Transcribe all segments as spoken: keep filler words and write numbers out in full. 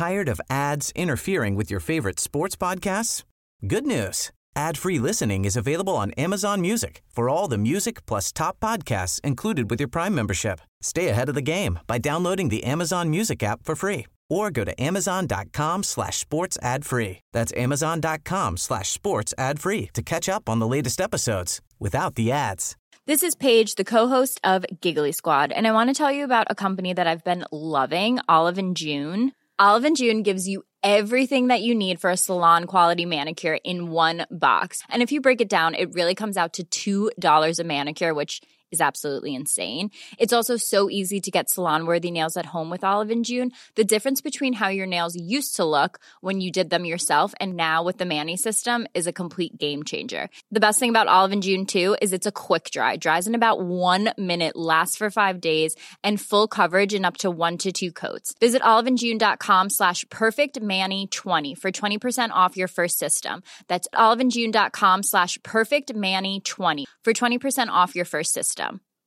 Tired of ads interfering with your favorite sports podcasts? Good news. Ad-free listening is available on Amazon Music for all the music plus top podcasts included with your Prime membership. Stay ahead of the game by downloading the Amazon Music app for free or go to amazon.com slash sports ad free. That's amazon.com slash sports ad free to catch up on the latest episodes without the ads. This is Paige, the co-host of Giggly Squad, and I want to tell you about a company that I've been loving, Olive and June. Olive and June gives you everything that you need for a salon-quality manicure in one box. And if you break it down, it really comes out to two dollars a manicure, which is absolutely insane. It's also so easy to get salon-worthy nails at home with Olive and June. The difference between how your nails used to look when you did them yourself and now with the Mani system is a complete game changer. The best thing about Olive and June, too, is it's a quick dry. Dries in about one minute, lasts for five days, and full coverage in up to one to two coats. Visit oliveandjune.com slash perfectmani20 for twenty percent off your first system. That's oliveandjune.com slash perfectmani20 for twenty percent off your first system.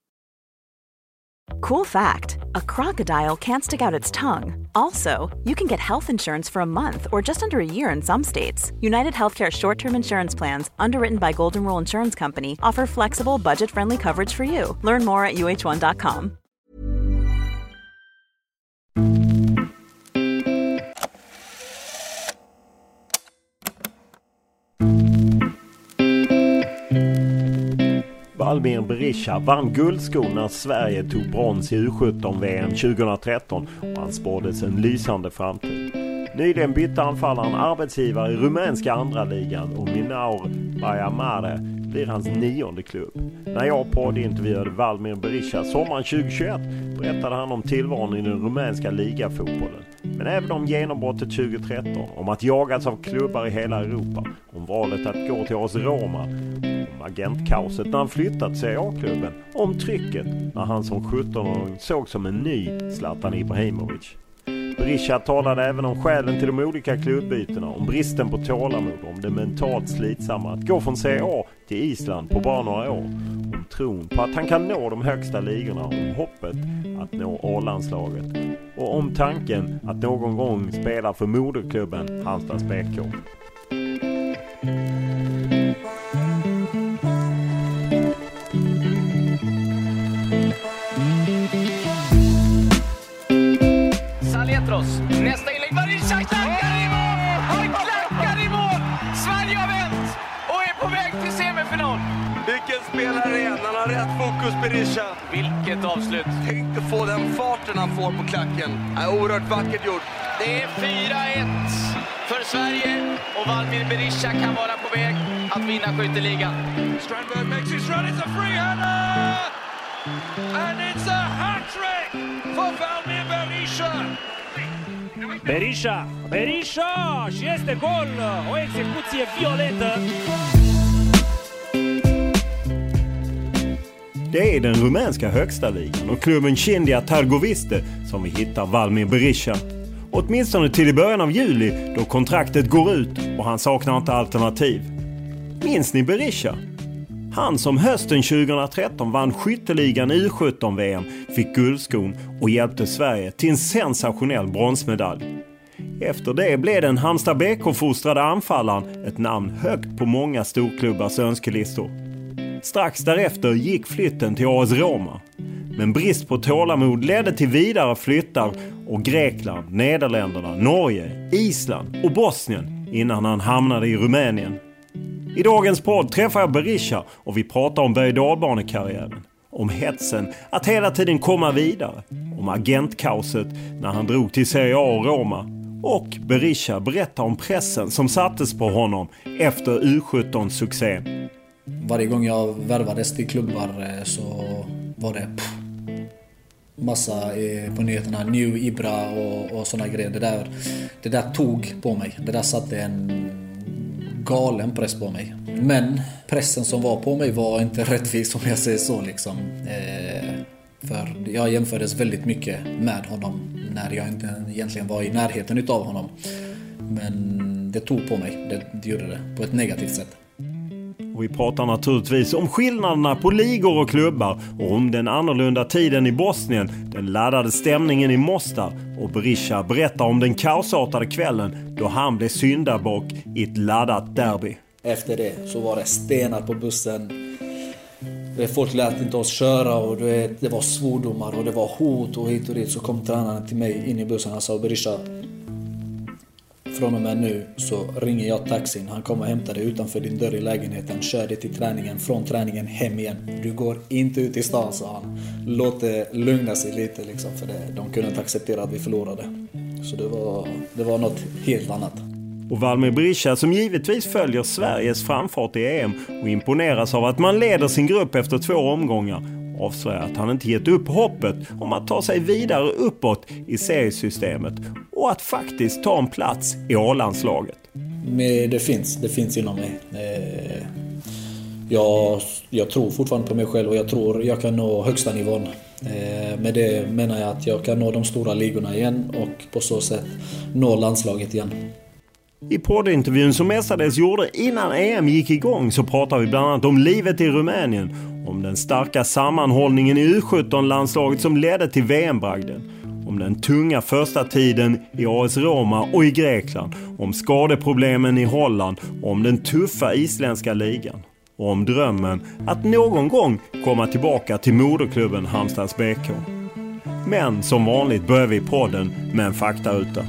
Cool fact, a crocodile can't stick out its tongue. Also, you can get health insurance for a month or just under a year in some states. United Healthcare short-term insurance plans, underwritten by Golden Rule Insurance Company, offer flexible, budget-friendly coverage for you. Learn more at u h one dot com. Valmir Berisha vann guldskon när Sverige tog brons i U sjutton-V M tjugohundratretton och han spåddes en lysande framtid. Nyligen bytte anfallaren arbetsgivare i rumänska andra ligan och Minaur Baia blir hans nionde klubb. När jag poddintervjuade Valmir Berisha sommaren tjugohundratjugoett berättade han om tillvaron i den rumänska ligafotbollen. Men även om genombrottet tjugotretton, om att jagas av klubbar i hela Europa, om valet att gå till A S Roma, om agentkaoset när han flyttat till Serie A-klubben, om trycket när han som sjuttonåring såg som en ny Zlatan Ibrahimovic. Berisha talade även om skälen till de olika klubbytena, om bristen på tålamod, om det mentalt slitsamma att gå från Serie A till Island på bara några år, om tron på att han kan nå de högsta ligorna, om hoppet att nå A-landslaget och om tanken att någon gång spela för moderklubben Halmstads B K. Nästa inlägg, Berisha klackar i mål! Han klackar i mål! Sverige har vänt och är på väg till semifinal. Vilken spelare är han? Han har rätt fokus, Berisha. Vilket avslut. Tänk att få den farten han får på klacken. Är oerhört vackert gjort. Det är fyra ett för Sverige och Valmir Berisha kan vara på väg att vinna skytteligan. Strandberg makes his run, it's a free-hander! And it's a hat-trick for Valmir Berisha! Berisha, Berisha și este gol, o execuție violentă. Det är den rumänska högsta ligan och klubben Chindia Targoviste som vi hittar Valmir Berisha. Åtminstone till i början av juli då kontraktet går ut och han saknar inte alternativ. Minns ni Berisha? Han som hösten tjugohundratretton vann skytteligan i U sjutton-V M, fick guldskon och hjälpte Sverige till en sensationell bronsmedalj. Efter det blev den Halmstad B K-fostrade anfallaren ett namn högt på många storklubbars önskelistor. Strax därefter gick flytten till A S Roma. Men brist på tålamod ledde till vidare flyttar och Grekland, Nederländerna, Norge, Island och Bosnien innan han hamnade i Rumänien. I dagens podd träffar jag Berisha och vi pratar om berg- och dalbanekarriären, om hetsen att hela tiden komma vidare, om agentkaoset när han drog till Serie A och Roma, och Berisha berättar om pressen som sattes på honom efter U sjutton-succén. Varje gång jag värvades till klubbar så var det pff, massa på nyheterna, New Ibra och, och såna grejer. Det där, det där tog på mig. Det där satte en galen press på mig. Men pressen som var på mig var inte rättvis om jag säger så liksom. Eh, för jag jämfördes väldigt mycket med honom när jag inte egentligen var i närheten utav honom. Men det tog på mig. Det, det gjorde det på ett negativt sätt. Och vi pratar naturligtvis om skillnaderna på ligor och klubbar och om den annorlunda tiden i Bosnien, den laddade stämningen i Mostar Och Berisha berättar om den kaosartade kvällen då han blev syndabock i ett laddat derby. Efter det så var det stenar på bussen. Folk lät inte oss köra och det var svordomar och det var hot och hit och dit. Så kom tränaren till mig in i bussen och sa: Berisha, från och med nu så ringer jag taxin. Han kommer hämta dig utanför din dörr i lägenheten. Kör dig till träningen, från träningen hem igen. Du går inte ut i stan, sa han. Låt det lugna sig lite liksom, för det. De kunde inte acceptera att vi förlorade. Så det var, det var något helt annat. Och Valmir Berisha, som givetvis följer Sveriges framfart i E M och imponeras av att man leder sin grupp efter två omgångar, avslöjar att han inte gett upp hoppet om att ta sig vidare uppåt i seriesystemet och att faktiskt ta en plats i A-landslaget. Men det finns, det finns inom mig. Jag, jag tror fortfarande på mig själv och jag tror jag kan nå högsta nivån. Med det menar jag att jag kan nå de stora ligorna igen och på så sätt nå landslaget igen. I poddintervjun som mestadels gjorde innan E M gick igång så pratar vi bland annat om livet i Rumänien, om den starka sammanhållningen i U sjutton-landslaget som ledde till V M-bragden, om den tunga första tiden i A S Roma och i Grekland, om skadeproblemen i Holland, om den tuffa isländska ligan och om drömmen att någon gång komma tillbaka till moderklubben Halmstads B K. Men som vanligt börjar vi podden med en faktaruta.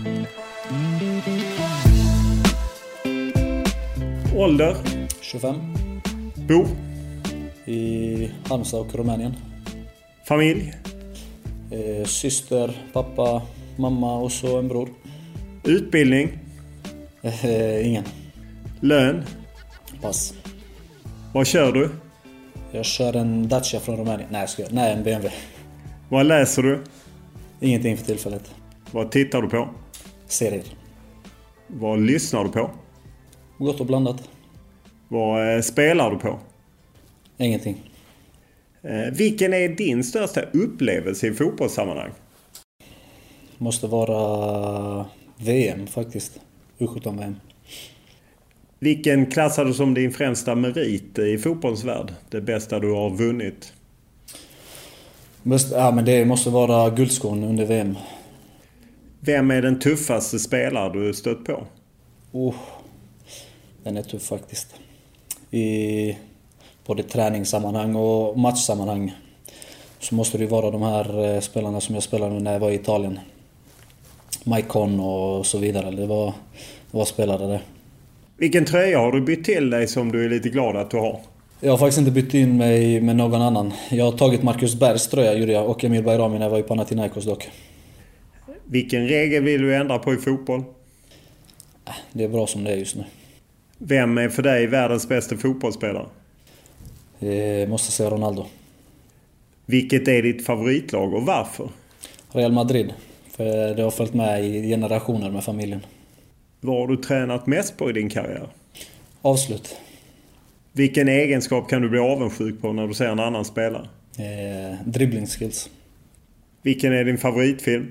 Ålder? tjugofem. Bo? I Halmstad och Rumänien. Familj? Eh, syster, pappa, mamma och så en bror. Utbildning? Eh, ingen. Lön? Pass. Vad kör du? Jag kör en Dacia från Rumänien. Nej, ska jag. Nej, en B M W. Vad läser du? Ingenting för tillfället. Vad tittar du på? Serier. Vad lyssnar du på? Gott och blandat. Vad eh, spelar du på? Ingenting. Eh, vilken är din största upplevelse i fotbollssammanhang? Måste vara V M faktiskt. U sjutton V M. Vilken klassar du som din främsta merit i fotbollsvärld? Det bästa du har vunnit? Bäst, ja, men det måste vara guldskon under V M. Vem är den tuffaste spelare du stött på? Oh, den är tuff faktiskt. I både träningssammanhang och matchsammanhang så måste det vara de här spelarna som jag spelade när jag var i Italien. Maicon och så vidare. Det var, det var spelare där. Vilken tröja har du bytt till dig som du är lite glad att du har? Jag har faktiskt inte bytt in mig med någon annan. Jag har tagit Marcus Bergs tröja, gjorde jag, och Emil Bayrami när jag var i Panathinaikos dock. Vilken regel vill du ändra på i fotboll? Det är bra som det är just nu. Vem är för dig världens bästa fotbollsspelare? Jag måste säga Ronaldo. Vilket är ditt favoritlag och varför? Real Madrid. För det har följt med i generationer med familjen. Vad har du tränat mest på i din karriär? Avslut. Vilken egenskap kan du bli avundsjuk på när du ser en annan spelare? Eh, dribbling skills. Vilken är din favoritfilm?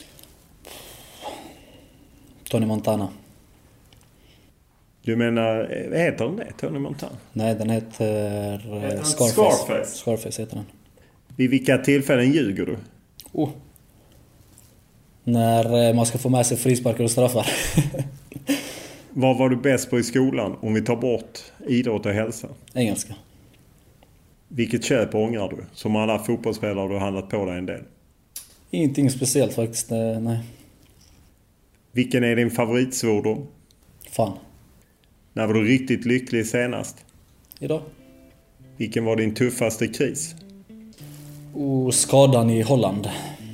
Tony Montana. Du menar, heter den det? Tony Montana? Nej, den heter heter Scarface. Scarface. Scarface heter den. Vid vilka tillfällen ljuger du? Oh. När man ska få med sig frisparkar och straffar. Vad var du bäst på i skolan om vi tar bort idrott och hälsa? Engelska. Vilket köp ångrar du? Som alla fotbollsspelare du har handlat på dig en del. Ingenting speciellt faktiskt, nej. Vilken är din favoritsvordom? Fan. När var du riktigt lycklig senast? Idag. Vilken var din tuffaste kris? Och skadan i Holland.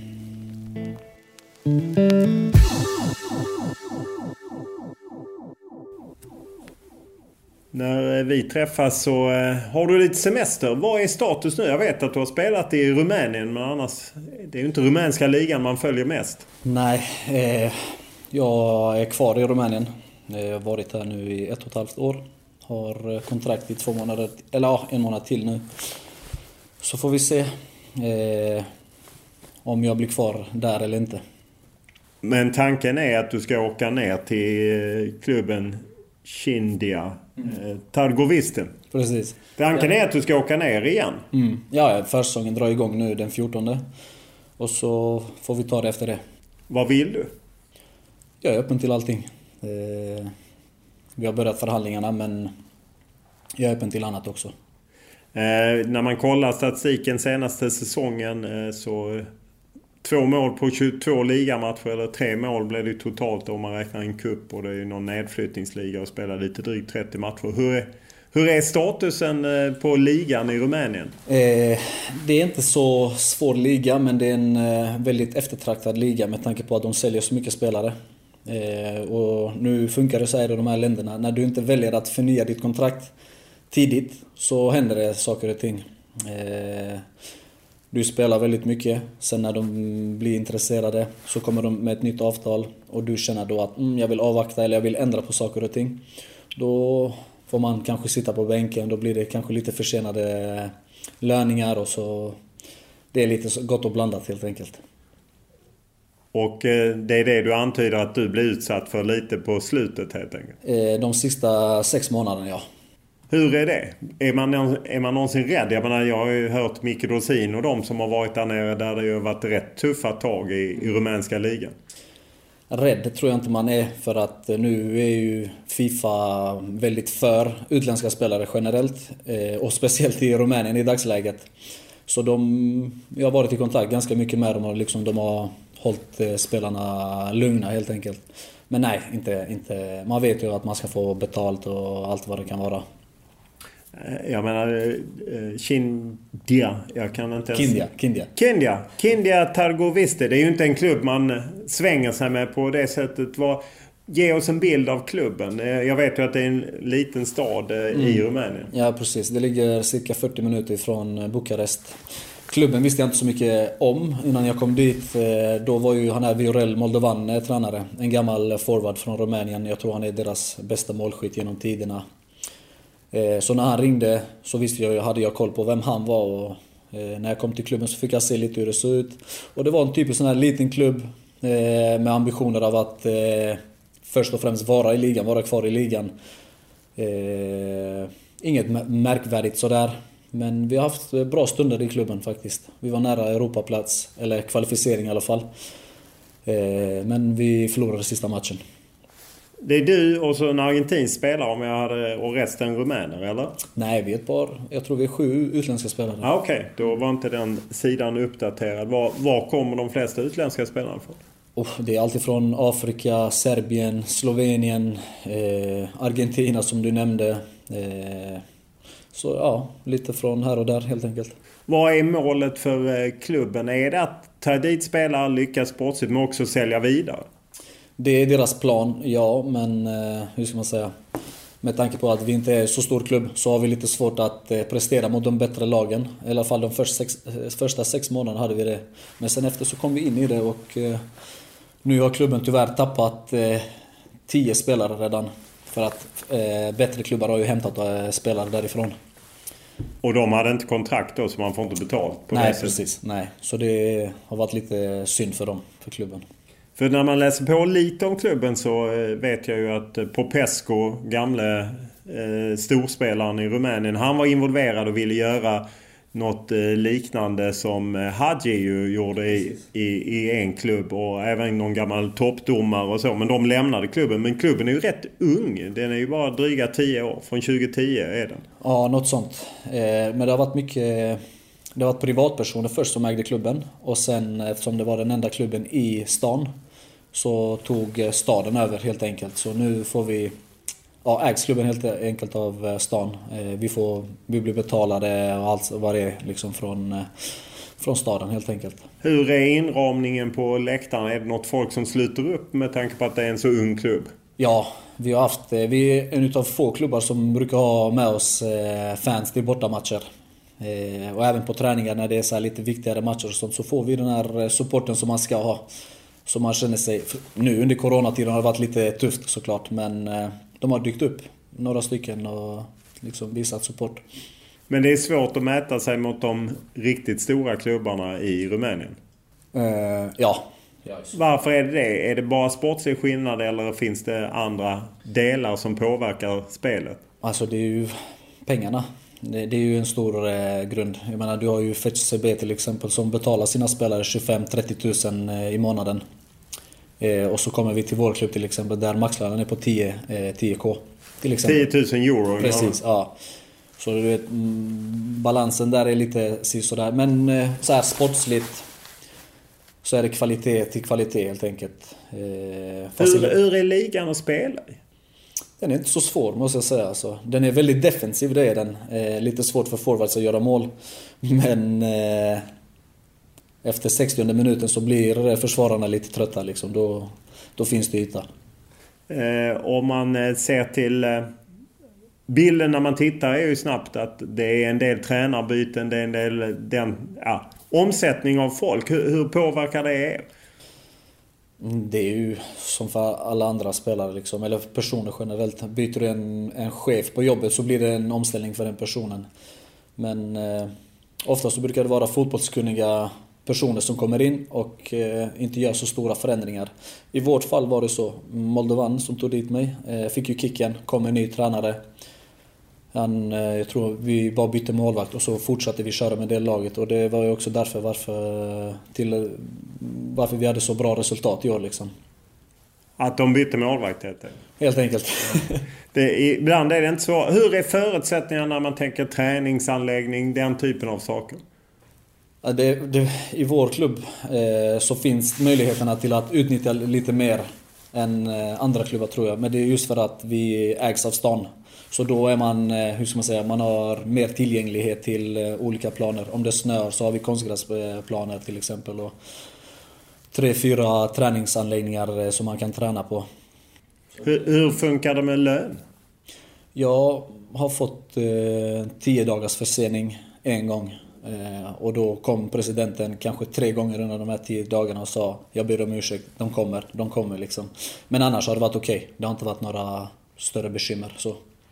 När vi träffas så eh, har du lite semester. Vad är status nu? Jag vet att du har spelat i Rumänien, men annars det är ju inte rumänska ligan man följer mest. Nej, eh, jag är kvar i Rumänien. Jag har varit här nu i ett och ett halvt år. Har kontrakt i två månader, eller ja, en månad till nu. Så får vi se eh, om jag blir kvar där eller inte. Men tanken är att du ska åka ner till klubben Shindia mm. Targovisten. Precis. Tanken är att du ska åka ner igen. Mm. Ja, försäsongen drar igång nu den fjortonde. Och så får vi ta det efter det. Vad vill du? Jag är öppen till allting. Eh, vi har börjat förhandlingarna, men jag är öppen till annat också. Eh, när man kollar statistiken senaste säsongen eh, så två mål på tjugotvå ligamatcher, eller tre mål blev det totalt om man räknar en kupp, och det är ju någon nedflyttningsliga och spelar lite drygt trettio matcher. Hur är, hur är statusen eh, på ligan i Rumänien? Eh, det är inte så svår liga, men det är en eh, väldigt eftertraktad liga med tanke på att de säljer så mycket spelare. Eh, och nu funkar det så här i de här länderna. När du inte väljer att förnya ditt kontrakt tidigt så händer det saker och ting. Eh, du spelar väldigt mycket. Sen när de blir intresserade så kommer de med ett nytt avtal. Och du känner då att mm, jag vill avvakta eller jag vill ändra på saker och ting. Då får man kanske sitta på bänken. Då blir det kanske lite försenade löningar. Och så det är lite gott och blandat helt enkelt. Och det är det du antyder att du blir utsatt för lite på slutet helt enkelt? De sista sex månaderna, ja. Hur är det? Är man, är man någonsin rädd? Jag menar, jag har ju hört Micke Dorsin och de som har varit där nere där det har varit rätt tuffa tag i, i rumänska ligan. Rädd tror jag inte man är, för att nu är ju FIFA väldigt för utländska spelare generellt. Och speciellt i Rumänien i dagsläget. Så de, jag har varit i kontakt ganska mycket med dem och liksom de har hållit spelarna lugna helt enkelt. Men nej, inte, inte, man vet ju att man ska få betalt och allt vad det kan vara. Jag menar, Kindia, jag kan inte ens... Kindia, Kindia. Kindia, Kindia Targoviste, det är ju inte en klubb man svänger sig med på det sättet. Vad, ge oss en bild av klubben. Jag vet ju att det är en liten stad mm. i Rumänien. Ja, precis. Det ligger cirka fyrtio minuter från Bukarest. Klubben visste jag inte så mycket om innan jag kom dit. Då var ju han här Viorel Moldovan tränare. En gammal forward från Rumänien. Jag tror han är deras bästa målskytt genom tiderna. Så när han ringde så visste jag, hade jag koll på vem han var. Och när jag kom till klubben så fick jag se lite hur det såg ut. Och det var en typisk sån här liten klubb med ambitioner av att först och främst vara i ligan, vara kvar i ligan. Inget märkvärdigt sådär. Men vi har haft bra stunder i klubben faktiskt. Vi var nära Europaplats, eller kvalificering i alla fall. Men vi förlorade sista matchen. Det är du och så en argentinsk spelare om jag hade, och resten rumäner, eller? Nej, vi är ett par. Jag tror vi är sju utländska spelare. Ah, Okej, okay. Då var inte den sidan uppdaterad. Var, var kommer de flesta utländska spelarna från? Oh, det är alltid från Afrika, Serbien, Slovenien, eh, Argentina som du nämnde. Eh, så ja, lite från här och där helt enkelt. Vad är målet för klubben? Är det att ta dit spelare, lyckas sportsligt men också sälja vidare? Det är deras plan, ja, men eh, hur ska man säga? Med tanke på att vi inte är så stor klubb så har vi lite svårt att eh, prestera mot de bättre lagen. I alla fall de första sex, första sex månaderna hade vi det. Men sen efter så kom vi in i det och eh, nu har klubben tyvärr tappat eh, tio spelare redan. För att eh, bättre klubbar har ju hämtat eh, spelare därifrån. Och de hade inte kontrakt då så man får inte betalt på Nej, det precis. Nej, så det har varit lite synd för dem, för klubben. För när man läser på lite om klubben så vet jag ju att Popescu, gamle eh, storspelaren i Rumänien, han var involverad och ville göra något eh, liknande som Hadji ju gjorde i, i, i en klubb och även någon gammal toppdomare och så. Men de lämnade klubben. Men klubben är ju rätt ung. Den är ju bara dryga tio år. Från tjugo tio är den. Ja, något sånt. Eh, men det har varit mycket... Det har varit privatpersoner först som ägde klubben. Och sen, eftersom det var den enda klubben i stan, så tog staden över helt enkelt. Så nu får vi... Ja, ägs klubben helt enkelt av stan. Vi, får, vi blir betalade och allt vad det är liksom från, från staden helt enkelt. Hur är inramningen på läktaren? Är det något folk som sluter upp med tanke på att det är en så ung klubb? Ja, vi har haft... Vi är en av få klubbar som brukar ha med oss fans till bortamatcher. Och även på träningar när det är så här lite viktigare matcher och sånt, så får vi den här supporten som man ska ha. Så man känner sig... Nu under coronatiden har det varit lite tufft såklart, men de har dykt upp några stycken och liksom visat support. Men det är svårt att mäta sig mot de riktigt stora klubbarna i Rumänien? Uh, ja. Varför är det det? Är det bara sportslig skillnad eller finns det andra delar som påverkar spelet? Alltså det är ju pengarna. Det, det är ju en stor eh, grund. Jag menar, du har ju F C B till exempel som betalar sina spelare tjugofem till trettio tusen eh, i månaden. Eh, och så kommer vi till vår klubb till exempel där maxlönen är på tio, eh, tio k till exempel. tio tusen euro. Precis, ja. ja. Så du vet, balansen där är lite sådär. Men eh, så här sportsligt så är det kvalitet till kvalitet helt enkelt. Eh, hur, hur är ligan att spela i? Den är inte så svår måste jag säga. Alltså. Den är väldigt defensiv, det är den. Eh, lite svårt för forwards att göra mål. Men eh, efter sextionde minuten så blir försvararna lite trötta. Liksom. Då, då finns det yta. Eh, om man ser till... Eh, bilden när man tittar är ju snabbt att det är en del tränarbyten, det är en del den, ja, omsättning av folk. Hur, hur påverkar det er? Det är ju som för alla andra spelare liksom, eller personer generellt. Byter du en, en chef på jobbet så blir det en omställning för den personen. Men eh, ofta så brukar det vara fotbollskunniga personer som kommer in och eh, inte gör så stora förändringar. I vårt fall var det så. Moldovan som tog dit mig eh, fick ju kicken, kom en ny tränare. Han, eh, jag tror vi bara bytte målvakt och så fortsatte vi köra med det laget. Och det var ju också därför varför, till, varför vi hade så bra resultat i år liksom. Att de bytte målvakt helt enkelt? Helt enkelt. det, ibland är det inte så. Hur är förutsättningarna när man tänker träningsanläggning, den typen av saker? Ja, det, det, I vår klubb eh, så finns möjligheterna till att utnyttja lite mer än eh, andra klubbar tror jag. Men det är just för att vi ägs av stan. Så då är man, eh, hur ska man säga, man har mer tillgänglighet till eh, olika planer. Om det snör så har vi konstgräsplaner till exempel. Och tre, fyra träningsanläggningar eh, som man kan träna på. Hur, hur funkar det med lön? Jag har fått eh, tio dagars försening en gång. Eh, och då kom presidenten kanske tre gånger under de här tio dagarna och sa jag ber om ursäkt, de kommer, de kommer liksom. Men annars har det varit okej. Okay. Det har inte varit några större bekymmer så.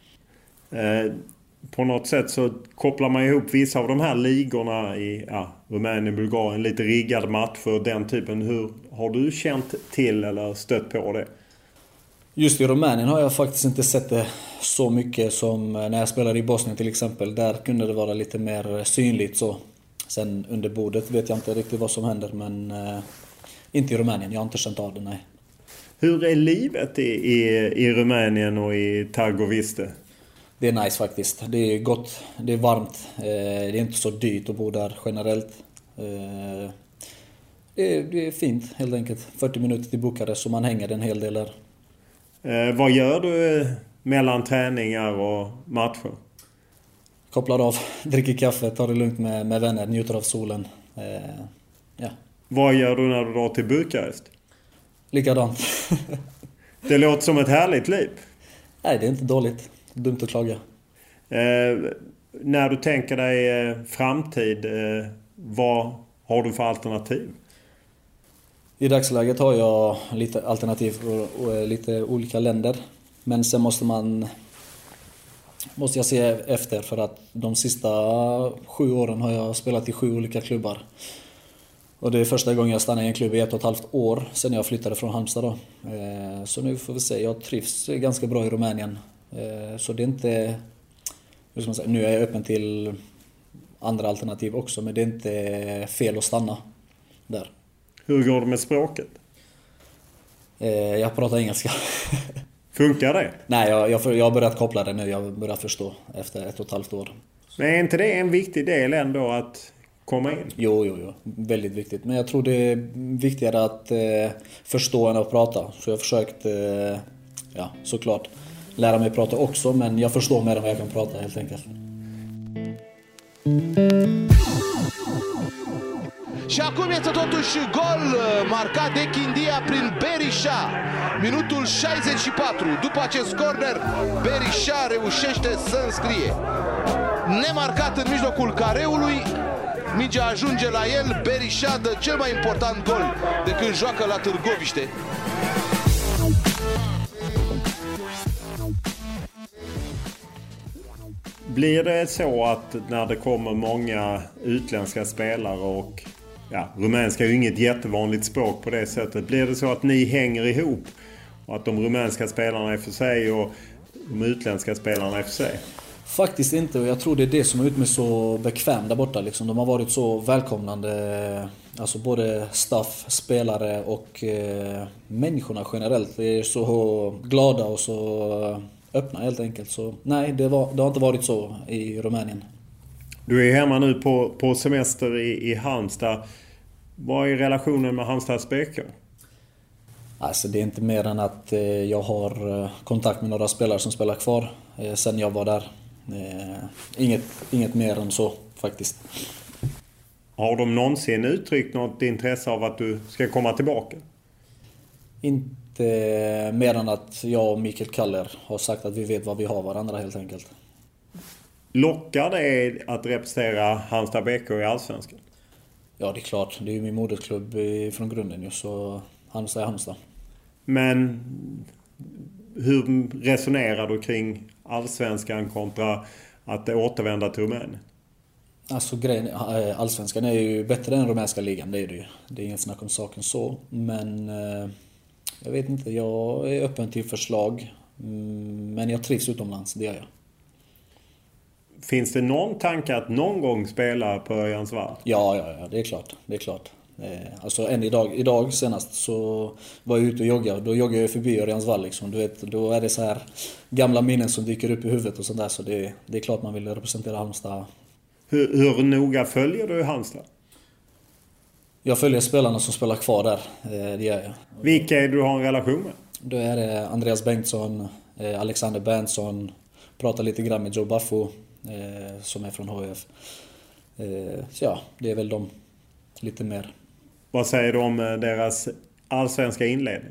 Eh, på något sätt så kopplar man ihop vissa av de här ligorna i ja, Rumänien, Bulgarien, lite riggad matcher, den typen. Hur har du känt till eller stött på det? Just i Rumänien har jag faktiskt inte sett det så mycket som när jag spelade i Bosnien till exempel. Där kunde det vara lite mer synligt så. Sen under bordet vet jag inte riktigt vad som händer, men eh, inte i Rumänien. Jag har inte känt av det, nej. Hur är livet i, i, i Rumänien och i Târgoviste? Det är nice faktiskt. Det är gott, det är varmt. Eh, det är inte så dyrt att bo där generellt. Eh, det, är, det är fint helt enkelt. fyrtio minuter till Bukarest så man hänger en hel del där. Eh, vad gör du mellan träningar och matcher? Kopplar av, dricker kaffe, tar det lugnt med, med vänner, njuter av solen. Eh, ja. Vad gör du när du drar till Bukarest? Likadant. Det låter som ett härligt liv. Nej, det är inte dåligt. Dumt att klaga. Eh, när du tänker dig eh, framtid, eh, vad har du för alternativ? I dagsläget har jag lite alternativ och, och lite olika länder. Men sen måste man måste jag se efter för att de sista sju åren har jag spelat i sju olika klubbar. Och det är första gången jag stannar i en klubb i ett och ett halvt år sen jag flyttade från Halmstad då. Så nu får vi se, jag trivs ganska bra i Rumänien. Så det är inte, hur ska man säga, nu är jag öppen till andra alternativ också, men det är inte fel att stanna där. Hur går det med språket? Jag pratar engelska. Funkar det? Nej, jag, jag, jag har börjat koppla det nu. Jag har börjat förstå efter ett och ett halvt år. Men är inte det en viktig del ändå att komma in? Jo, jo, jo. Väldigt viktigt. Men jag tror det är viktigare att eh, förstå än att prata. Så jag har försökt, eh, ja, såklart, lära mig prata också. Men jag förstår mer än vad jag kan prata helt enkelt. Și acum este totuși gol marcat de Chindia prin Berisha. Minutul șaizeci și patru. După acest corner, Berisha reușește să înscrie. Nemarcat în mijlocul careului, mingea ajunge la el. Berisha dă cel mai important gol de când joacă la Târgoviște. Blir det så att när det kommer många utländska spelare och ja, rumänska är ju inget jättevanligt språk på det sättet. Blir det så att ni hänger ihop och att de rumänska spelarna är för sig och de utländska spelarna är för sig? Faktiskt inte, och jag tror det är det som har gjort mig så bekväm där borta. Liksom. De har varit så välkomnande, alltså både staff, spelare och eh, människorna generellt. De är så glada och så öppna helt enkelt. Så nej, det, var, det har inte varit så i Rumänien. Du är hemma nu på, på semester i, i Halmstad. Vad är relationen med Halmstads B K? Alltså det är inte mer än att eh, jag har eh, kontakt med några spelare som spelar kvar eh, sen jag var där. Eh, inget, inget mer än så faktiskt. Har de någonsin uttryckt något intresse av att du ska komma tillbaka? Inte mer än att jag och Mikael Kaller har sagt att vi vet vad vi har varandra helt enkelt. Lockar det att representera Halmstad B K i Allsvenskan? Ja, det är klart. Det är ju min modersklubb från grunden ju, så Halmstad är Halmstad. Men hur resonerar du kring Allsvenskan kontra att återvända till Rumänien? Alltså grejen, Allsvenskan är ju bättre än rumänska ligan, det är det ju. Det är inget snack om saken så. Men eh, jag vet inte, jag är öppen till förslag. Men jag trivs utomlands, det gör jag. Finns det någon tanke att någon gång spela på Örjansvall? Ja, ja, ja, det är klart. Det är klart. Alltså än idag, idag senast så var jag ute och joggade. Då joggade jag förbi Örjansvall liksom. Du vet, då är det så här gamla minnen som dyker upp i huvudet och sånt där. Så det, det är klart man vill representera Halmstad. Hur, hur noga följer du Halmstad? Jag följer spelarna som spelar kvar där. Det gör jag. Vilka är du har en relation med? Då är det Andreas Bengtsson, Alexander Berntsson. Pratar lite grann med Joe Buffo som är från H F. Så ja, det är väl de lite mer. Vad säger du om deras allsvenska inledning?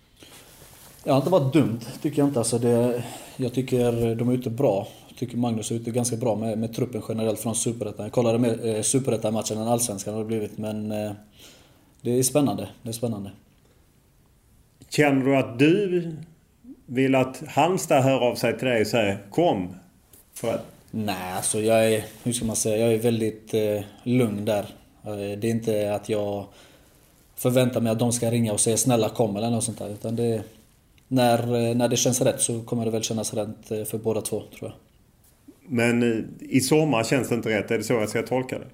Ja, inte varit dumt tycker jag inte. Alltså det, jag tycker de är ute bra. Jag tycker Magnus är ute ganska bra med, med truppen generellt från Superettan. Jag kollade med eh, Superettan-matchen än allsvenskan har det blivit. Men eh, det är spännande. Det är spännande. Känner du att du vill att Halmstad hör av sig till dig och säger kom? För att... Nej, alltså jag är, hur ska man säga, jag är väldigt eh, lugn där. Det är inte att jag förväntar mig att de ska ringa och säga snälla kom eller något sånt där. Utan det, när, när det känns rätt så kommer det väl kännas rätt för båda två, tror jag. Men i sommar känns det inte rätt, är det så jag ska tolka det?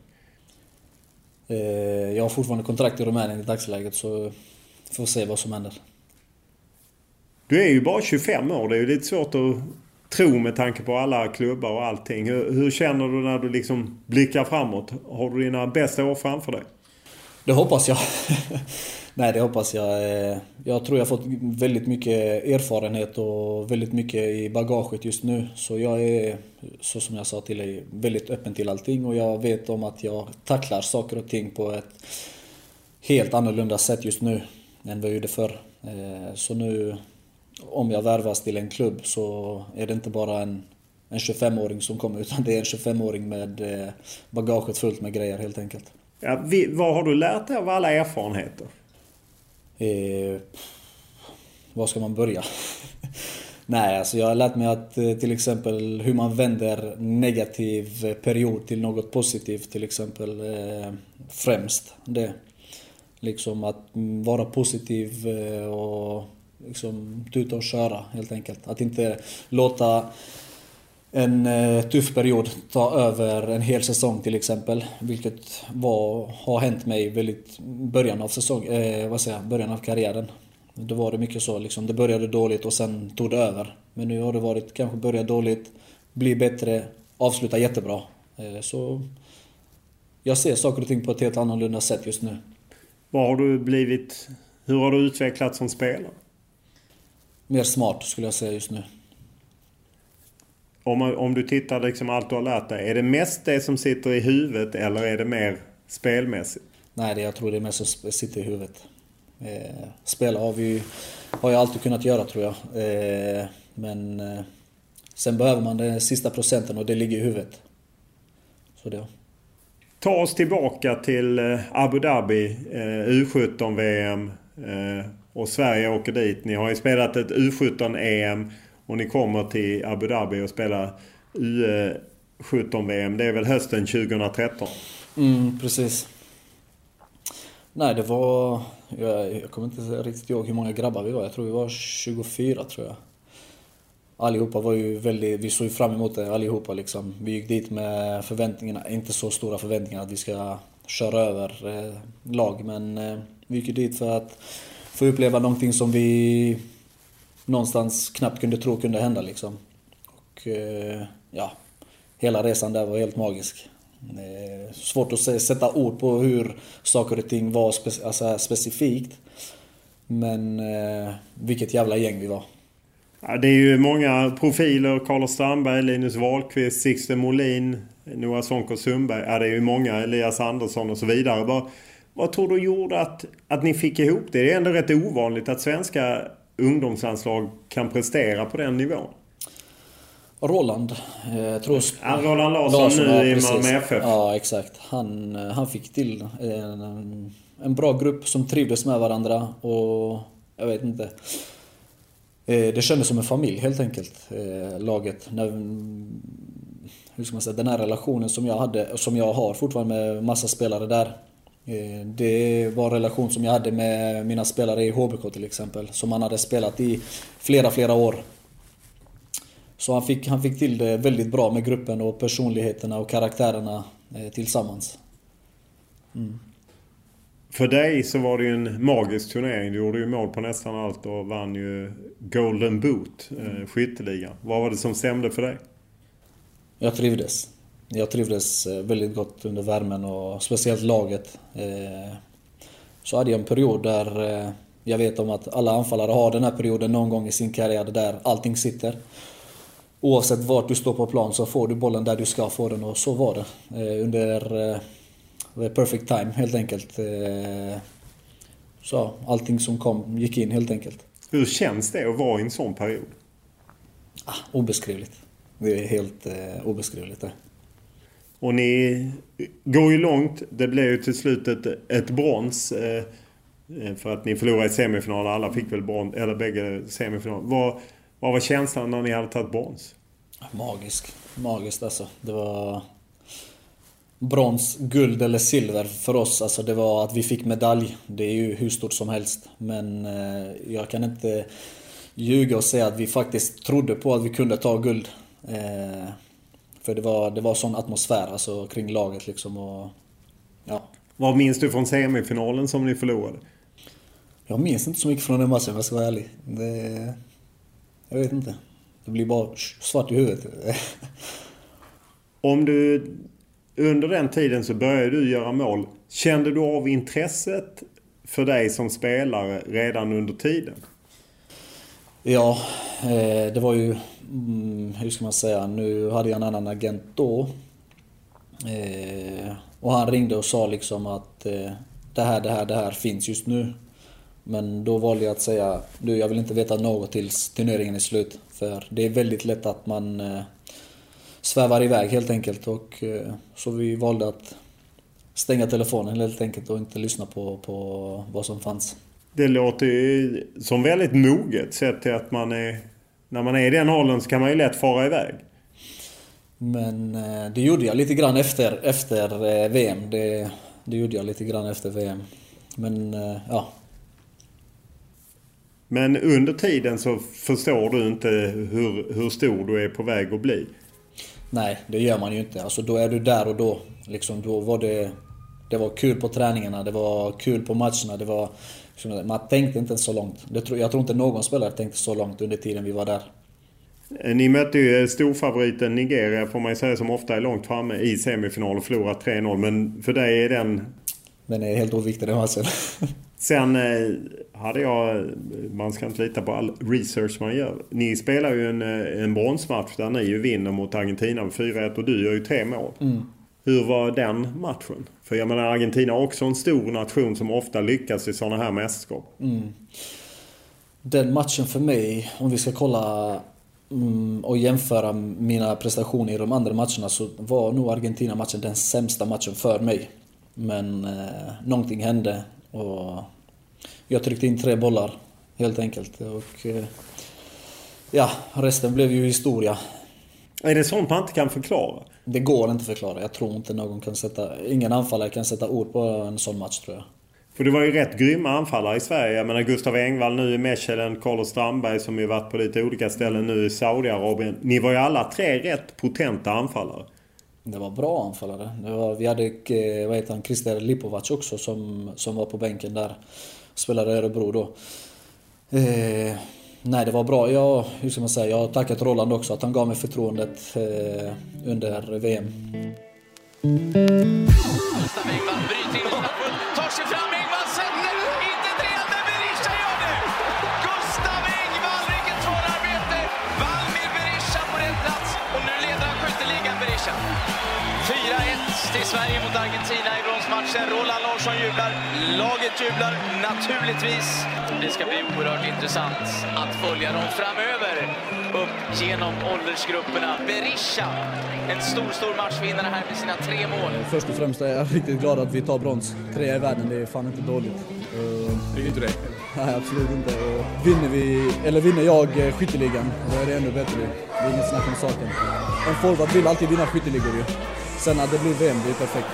Jag har fortfarande kontrakt i Rumänien i dagsläget så får se vad som händer. Du är ju bara tjugofem år, det är ju lite svårt att tro med tanke på alla klubbar och allting. Hur, hur känner du när du liksom blickar framåt? Har du dina bästa år framför dig? Det hoppas jag. Nej, det hoppas jag. Jag tror jag har fått väldigt mycket erfarenhet och väldigt mycket i bagaget just nu. Så jag är, så som jag sa till dig, väldigt öppen till allting. Och jag vet om att jag tacklar saker och ting på ett helt annorlunda sätt just nu än vad jag gjorde förr. Så nu, om jag värvas till en klubb så är det inte bara en, en tjugofemåring som kommer, utan det är en tjugofemåring med bagaget fullt med grejer helt enkelt. Ja, vi, vad har du lärt dig av alla erfarenheter? Eh, var ska man börja? Nej, alltså jag har lärt mig att till exempel hur man vänder negativ period till något positivt, till exempel eh, främst det. Liksom att vara positiv och liksom tuta och köra helt enkelt. Att inte låta en eh, tuff period ta över en hel säsong till exempel, vilket var, har hänt mig väldigt början av säsong, eh, vad säger jag, början av karriären. Då var det mycket så liksom, det började dåligt och sen tog det över. Men nu har det varit kanske börja dåligt, bli bättre, avsluta jättebra. Eh, så jag ser saker och ting på ett helt annorlunda sätt just nu. Vad har du blivit, hur har du utvecklats som spelare? Mer smart skulle jag säga just nu. Om, om du tittar liksom allt du har lärt dig, är det mest det som sitter i huvudet eller är det mer spelmässigt? Nej, det, jag tror det är mest som sitter i huvudet. Eh, spela har vi har jag alltid kunnat göra, tror jag. Eh, men eh, sen behöver man den sista procenten och det ligger i huvudet. Så det. Ta oss tillbaka till eh, Abu Dhabi, eh, U sjutton-V M eh, och Sverige åker dit. Ni har ju spelat ett U sjutton-E M och ni kommer till Abu Dhabi och spelar U sjutton-V M. Det är väl hösten tjugohundratretton? Mm, precis. Nej, det var... Jag, jag kommer inte riktigt ihåg hur många grabbar vi var. Jag tror vi var tjugofyra, tror jag. allihopa var ju väldigt, vi såg fram emot det allihopa liksom. Vi gick dit med förväntningarna, inte så stora förväntningar att vi ska köra över eh, lag, men eh, vi gick dit för att få uppleva någonting som vi någonstans knappt kunde tro kunde hända liksom. Och eh, ja, hela resan där var helt magisk. Eh, svårt att se, sätta ord på hur saker och ting var spe, alltså, specifikt. Men eh, vilket jävla gäng vi var. Ja, det är ju många profiler. Carlos Strandberg, Linus Wahlqvist, Sixten Molin, Noah Sonko Sundberg. Ja, det är ju många, Elias Andersson och så vidare. Vad, vad tror du gjorde att, att ni fick ihop det? Det är ändå rätt ovanligt att svenska ungdomslandslag kan prestera på den nivån. Roland, eh, tror ja, Roland Larsson, Larsson nu ja, i Malmö F F. Ja, exakt. Han, han fick till en, en bra grupp som trivdes med varandra och jag vet inte. Eh, det kändes som en familj helt enkelt, eh, laget. När, hur ska man säga, den här relationen som jag hade, som jag har fortfarande med massa spelare där. Eh, det var en relation som jag hade med mina spelare i H B K till exempel, som han hade spelat i flera, flera år. Så han fick, han fick till det väldigt bra med gruppen och personligheterna och karaktärerna eh, tillsammans. Mm. För dig så var det ju en magisk turnering. Du gjorde ju mål på nästan allt och vann ju Golden Boot, eh, skytteligan. Vad var det som stämde för dig? Jag trivdes. Jag trivdes väldigt gott under värmen och speciellt laget. Eh, så hade jag en period där eh, jag vet om att alla anfallare har den här perioden någon gång i sin karriär där allting sitter. Oavsett vart du står på plan så får du bollen där du ska få den, och så var det. Eh, under eh, perfect time helt enkelt. Eh, så allting som kom gick in helt enkelt. Hur känns det att vara i en sån period? Ah, obeskrivligt. Det är helt eh, obeskrivligt det. Och ni går ju långt. Det blev ju till slut ett, ett brons. Eh, för att ni förlorade i semifinalen. Alla fick väl brons, eller bägge semifinaler. Vad, vad var känslan när ni hade tagit brons? Magisk. Magiskt alltså. Det var brons, guld eller silver för oss. Alltså det var att vi fick medalj. Det är ju hur stort som helst. Men eh, jag kan inte ljuga och säga att vi faktiskt trodde på att vi kunde ta guld. Eh, för det var, det var sån atmosfär alltså, kring laget liksom. Och, ja. Vad minns du från semifinalen som ni förlorade? Jag minns inte så mycket från den matchen, jag ska vara ärlig. Det, jag vet inte. Det blir bara svart i huvudet. Om du under den tiden så började du göra mål. Kände du av intresset för dig som spelare redan under tiden? Ja, det var ju, hur ska man säga, nu hade jag en annan agent då. Och han ringde och sa liksom att det här, det här, det här finns just nu. Men då valde jag att säga, du, jag vill inte veta något tills turneringen är slut. För det är väldigt lätt att man svävar iväg helt enkelt. Och så vi valde att stänga telefonen helt enkelt och inte lyssna på, på vad som fanns. Det låter ju som väldigt moget sett till att man är, när man är i den åldern så kan man ju lätt fara iväg. Men det gjorde jag lite grann efter, efter V M. Det, det gjorde jag lite grann efter V M. Men ja. Men under tiden så förstår du inte hur, hur stor du är på väg att bli. Nej, det gör man ju inte. Alltså då är du där och då. Liksom, då var det, det var kul på träningarna, det var kul på matcherna. Det var, man tänkte inte så långt. Det, jag tror inte någon spelare tänkte så långt under tiden vi var där. Ni mötte ju storfavoriten Nigeria, får man ju säga, som ofta är långt framme i semifinal och förlorat tre noll. Men för dig är den... Den är helt oviktig den matchen. Sen eh, hade jag, man ska inte lita på all research man gör. Ni spelar ju en, en bronsmatch där ni ju vinner mot Argentina med fyra ett och du gör ju tre mål. Mm. Hur var den matchen? För jag menar, Argentina är också en stor nation som ofta lyckas i sådana här mästerskap. Mm. Den matchen för mig, om vi ska kolla mm, och jämföra mina prestationer i de andra matcherna, så var nog Argentina-matchen den sämsta matchen för mig. Men eh, någonting hände och jag tryckte in tre bollar helt enkelt. Och eh, ja, resten blev ju historia. Är det sånt man inte kan förklara? Det går inte att förklara. Jag tror inte någon kan sätta, ingen anfallare kan sätta ord på en sån match, tror jag. För det var ju rätt grymma anfallare i Sverige. Jag menar Gustav Engvall nu i Mechelen, Carlos Strandberg som ju varit på lite olika ställen nu i Saudiarabien. Ni var ju alla tre rätt potenta anfallare. Det var bra anfallare. Det var, vi hade, vad heter han, Christer Lipovac också som, som var på bänken där. Spelade i Örebro då. Eh, nej, det var bra. Jag, hur ska man säga, jag har tackat Roland också att han gav mig förtroendet eh, under V M. Gustav Engvall bryter in och tar sig fram. Engvall sätter, inte drejande, Berisha gör det! Gustav Engvall, vilket tvålarbete! Valmir Berisha på rätt plats och nu leder han skytteligan Berisha. fyra ett till Sverige mot Argentina i bronsmatchen. Roland Larsson jublar, laget jublar naturligtvis. Det ska bli oerhört intressant att följa dem framöver upp genom åldersgrupperna. Berisha, en stor, stor matchvinnare här med sina tre mål. Först och främst är jag riktigt glad att vi tar brons. Tre i världen, det är fan inte dåligt. Det är inte det? Nej, absolut inte. Och vinner vi, eller vinner jag skytteligan, då är det ännu bättre. Det är inget snack om saken. En forward vill alltid vinna skytteligor ju. Sen när det blir V M, det är perfekt.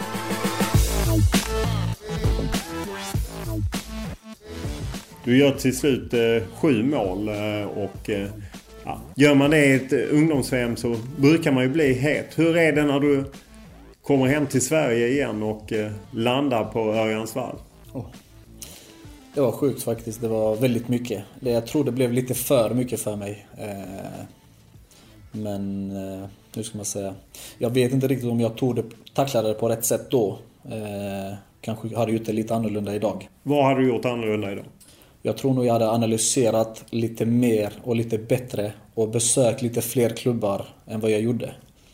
Du gör till slut eh, sju mål eh, och eh, ja, gör man det i ett ungdoms-V M så brukar man ju bli het. Hur är det när du kommer hem till Sverige igen och eh, landar på Örjansvall? Oh. Det var sjukt faktiskt. Det var väldigt mycket. Det, jag tror det blev lite för mycket för mig. Eh, men eh, hur ska man säga? Jag vet inte riktigt om jag tog det, tacklade det på rätt sätt då. Eh, kanske hade gjort det lite annorlunda idag. Vad hade du gjort annorlunda idag? Jag tror nog jag hade analyserat lite mer och lite bättre och besökt lite fler klubbar än vad jag gjorde.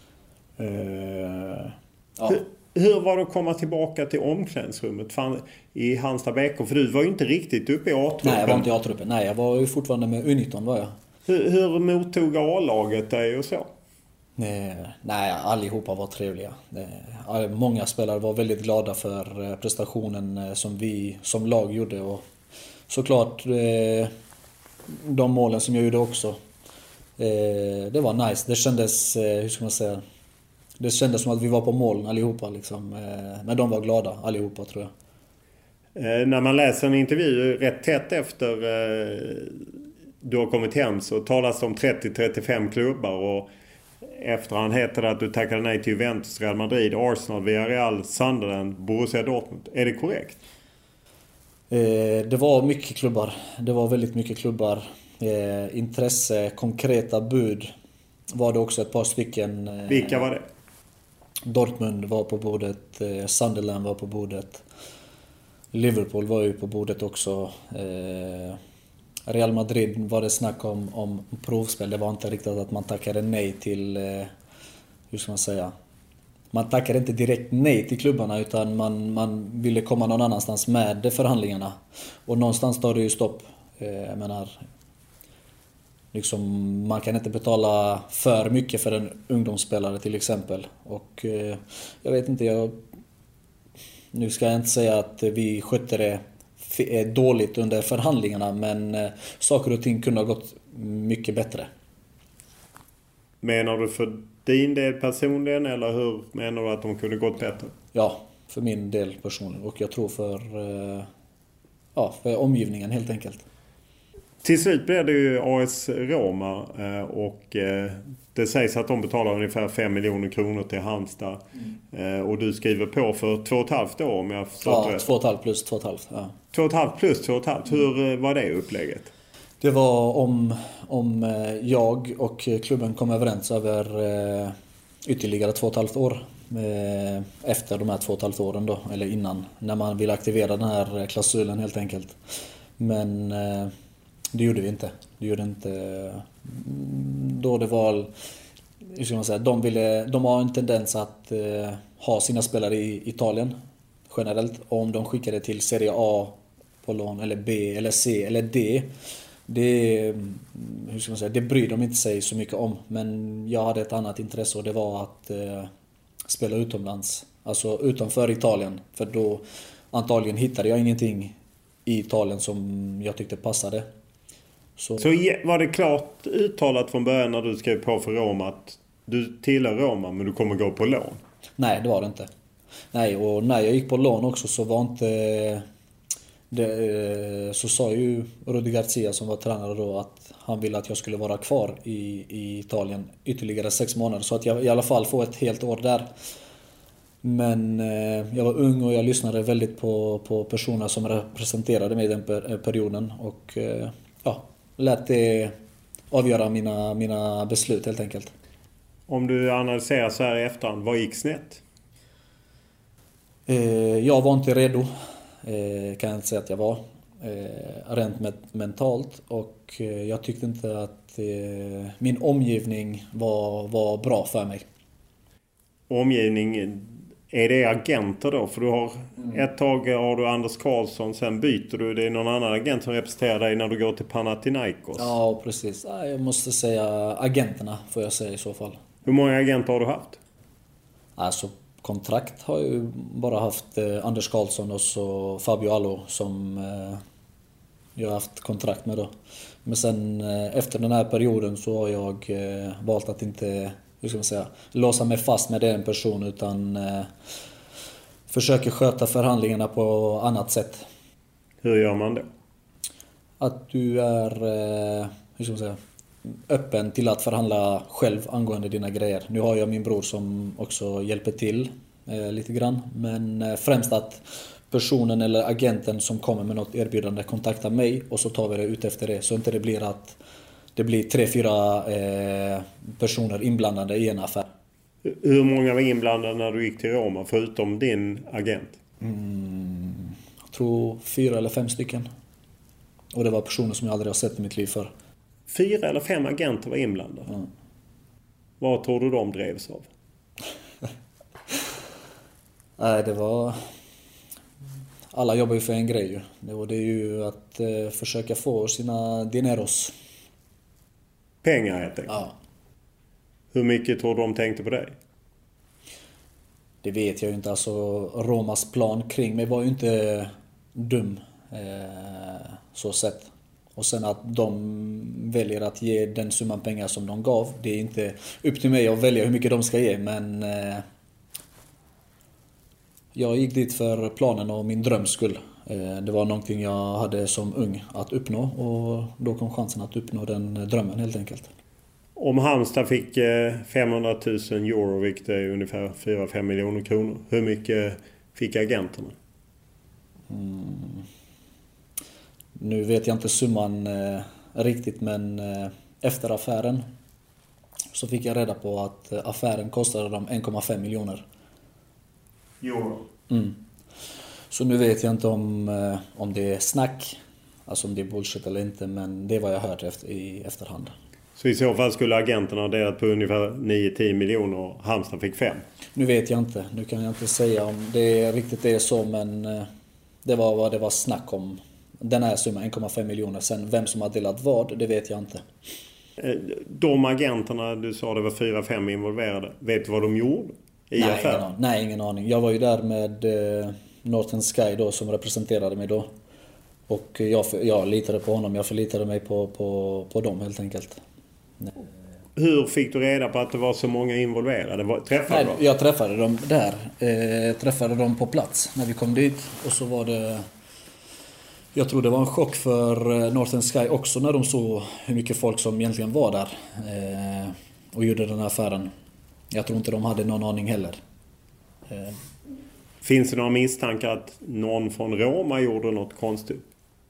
Uh, ja. hur, hur var det att komma tillbaka till omklädningsrummet Fan, i Halmstad B K? För du var ju inte riktigt uppe i A-truppen. Nej, jag var inte i A-truppen. Nej, jag var ju fortfarande med U nitton var jag. Hur, hur mottog A-laget dig och så? Nej, nej, allihopa var trevliga. Många spelare var väldigt glada för prestationen som vi som lag gjorde. Och såklart de målen som jag gjorde också. Det var nice. Det kändes, hur ska man säga? Det kändes som att vi var på mål allihopa liksom. Men de var glada allihopa tror jag. När man läser en intervju rätt tätt efter du har kommit hem så talas det om trettio till trettiofem klubbar och efterhand heter det att du tackade nej till Juventus, Real Madrid, Arsenal, Villarreal, Sunderland, Borussia Dortmund. Är det korrekt? Eh, det var mycket klubbar. Det var väldigt mycket klubbar. Eh, intresse, konkreta bud var det också ett par stycken. Eh, Vilka var det? Dortmund var på bordet, eh, Sunderland var på bordet. Liverpool var ju på bordet också. Eh, Real Madrid var det snack om, om provspel. Det var inte riktigt att man tackade nej till, eh, hur ska man säga? Man tackade inte direkt nej till klubbarna utan man, man ville komma någon annanstans med förhandlingarna. Och någonstans tar det ju stopp. Eh, jag menar, liksom, man kan inte betala för mycket för en ungdomsspelare till exempel. Och eh, jag vet inte, jag, nu ska jag inte säga att vi skötte det dåligt under förhandlingarna, men eh, saker och ting kunde ha gått mycket bättre. Menar du för din del personligen eller hur menar du att de kunde gått bättre? Ja, för min del personligen och jag tror för, eh, ja, för omgivningen helt enkelt. Till slut blev det ju A S Roma och det sägs att de betalar ungefär fem miljoner kronor till Halmstad. Mm. Och du skriver på för två och ett halvt år om jag förstått ja, rätt. två och ett halvt plus två och ett halvt. Ja. Två och ett halvt plus två och ett halvt. Hur var det upplägget? Det var om, om jag och klubben kom överens över ytterligare två och ett halvt år. Efter de här två och ett halvt åren då, eller innan. När man vill aktivera den här klausulen helt enkelt. Men det gjorde vi inte. Det gjorde inte. Då det var, hur ska man säga, de ville, de har en tendens att eh, ha sina spelare i Italien generellt. Och om de skickar det till Serie A på lån eller B eller C eller D, det, hur ska man säga, det bryr de inte sig så mycket om. Men jag hade ett annat intresse och det var att eh, spela utomlands, alltså utanför Italien, för då antagligen hittade jag ingenting i Italien som jag tyckte passade. Så. Så var det klart uttalat från början när du skrev på för Roma att du tillhör Roma men du kommer gå på lån? Nej, det var det inte. Nej, och när jag gick på lån också så var inte det, så sa ju Rudi Garcia som var tränare då att han ville att jag skulle vara kvar i, i Italien ytterligare sex månader. Så att jag i alla fall får ett helt år där. Men eh, jag var ung och jag lyssnade väldigt på, på personer som representerade mig i den per, perioden. Och eh, ja, lät det avgöra mina, mina beslut helt enkelt. Om du analyserar så här i efterhand, vad gick snett? Eh, jag var inte redo, eh, kan jag inte säga att jag var. Eh, rent mentalt. Och eh, jag tyckte inte att eh, min omgivning var, var bra för mig. Omgivning, är det agenter då? För du har mm. ett tag har du Anders Karlsson, sen byter du. Det är någon annan agent som representerar dig när du går till Panathinaikos. Ja, precis. Jag måste säga agenterna, får jag säga i så fall. Hur många agenter har du haft? Alltså, kontrakt har jag ju bara haft eh, Anders Karlsson och så Fabio Allo som eh, jag har haft kontrakt med då. Men sen eh, efter den här perioden så har jag eh, valt att inte, hur ska man säga, låsa mig fast med den person utan eh, försöker sköta förhandlingarna på annat sätt. Hur gör man det? Att du är, eh, hur ska man säga, öppen till att förhandla själv angående dina grejer. Nu har jag min bror som också hjälper till eh, lite grann. Men eh, främst att personen eller agenten som kommer med något erbjudande kontaktar mig och så tar vi det ut efter det. Så inte det blir att det blir tre, fyra eh, personer inblandade i en affär. Hur många var inblandade när du gick till Roma förutom din agent? Mm, jag tror fyra eller fem stycken. Och det var personer som jag aldrig har sett i mitt liv för. Fyra eller fem agenter var inblandade. Mm. Vad tror du de drevs av? Nej, det var... Alla jobbar ju för en grej ju. Det var det ju att eh, försöka få sina dineros. Pengar helt enkelt? Ja. Hur mycket tror du de tänkte på dig? Det vet jag ju inte. Alltså, Romas plan kring mig var ju inte dum. Eh, så sett. Och sen att de väljer att ge den summan pengar som de gav. Det är inte upp till mig att välja hur mycket de ska ge. Men eh, jag gick dit för planen och min dröms skull. Eh, det var någonting jag hade som ung att uppnå. Och då kom chansen att uppnå den drömmen helt enkelt. Om Halmstad fick femhundratusen euro, vilket är ungefär fyra till fem miljoner kronor. Hur mycket fick agenterna? Mm. Nu vet jag inte summan eh, riktigt, men eh, efter affären så fick jag reda på att eh, affären kostade dem en komma fem miljoner. Euro? Mm. Så nu vet jag inte om, eh, om det är snack, alltså om det är bullshit eller inte, men det var jag hört efter, i efterhand. Så i så fall skulle agenterna ha delat på ungefär nio till tio miljoner och Halmstad fick fem? Nu vet jag inte. Nu kan jag inte säga om det riktigt är så, men eh, det var vad det var snack om. Den här summan, en komma fem miljoner. Sen vem som har delat vad, det vet jag inte. De agenterna, du sa det var fyra fem involverade. Vet du vad de gjorde i Nej, affären? Ingen, nej, ingen aning. Jag var ju där med eh, Northern Sky då, som representerade mig då. Och jag, jag litade på honom. Jag förlitade mig på, på, på dem helt enkelt. Nej. Hur fick du reda på att det var så många involverade? Träffade Nej, jag träffade dem där. Eh, träffade dem på plats när vi kom dit. Och så var det... Jag tror det var en chock för Northern Sky också när de såg hur mycket folk som egentligen var där eh, och gjorde den här affären. Jag tror inte de hade någon aning heller. Eh. Finns det några misstankar att någon från Roma gjorde något konstigt?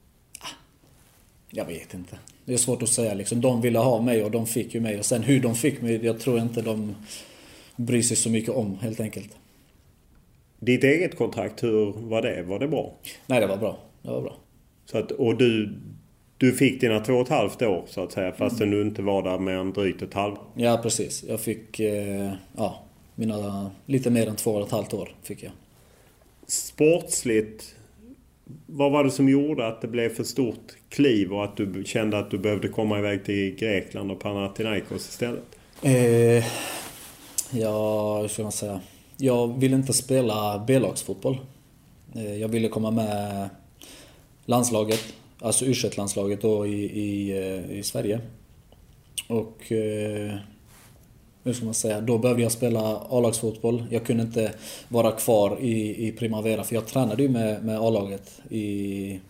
Jag vet inte. Det är svårt att säga. Liksom, de ville ha mig och de fick ju mig. Och sen hur de fick mig, jag tror inte de bryr sig så mycket om helt enkelt. Ditt eget kontrakt, hur var det? Var det bra? Nej, det var bra. Det var bra. Så att, och du, du fick dina två och ett halvt år så att säga, fast mm. du inte var där med en drygt ett halvt. Ja, precis. Jag fick eh, ja, mina lite mer än två och ett halvt år fick jag. Sportsligt, vad var det som gjorde att det blev för stort kliv och att du kände att du behövde komma iväg till Grekland och Panathinaikos istället? Eh, ja, hur ska man säga? Jag ville inte spela B-lagsfotboll. Eh, jag ville komma med landslaget, alltså U tjugoett-landslaget då i, i, i Sverige. Och eh, hur ska man säga, då behövde jag spela A-lagsfotboll. Jag kunde inte vara kvar i, i Primavera, för jag tränade ju med, med A-laget i,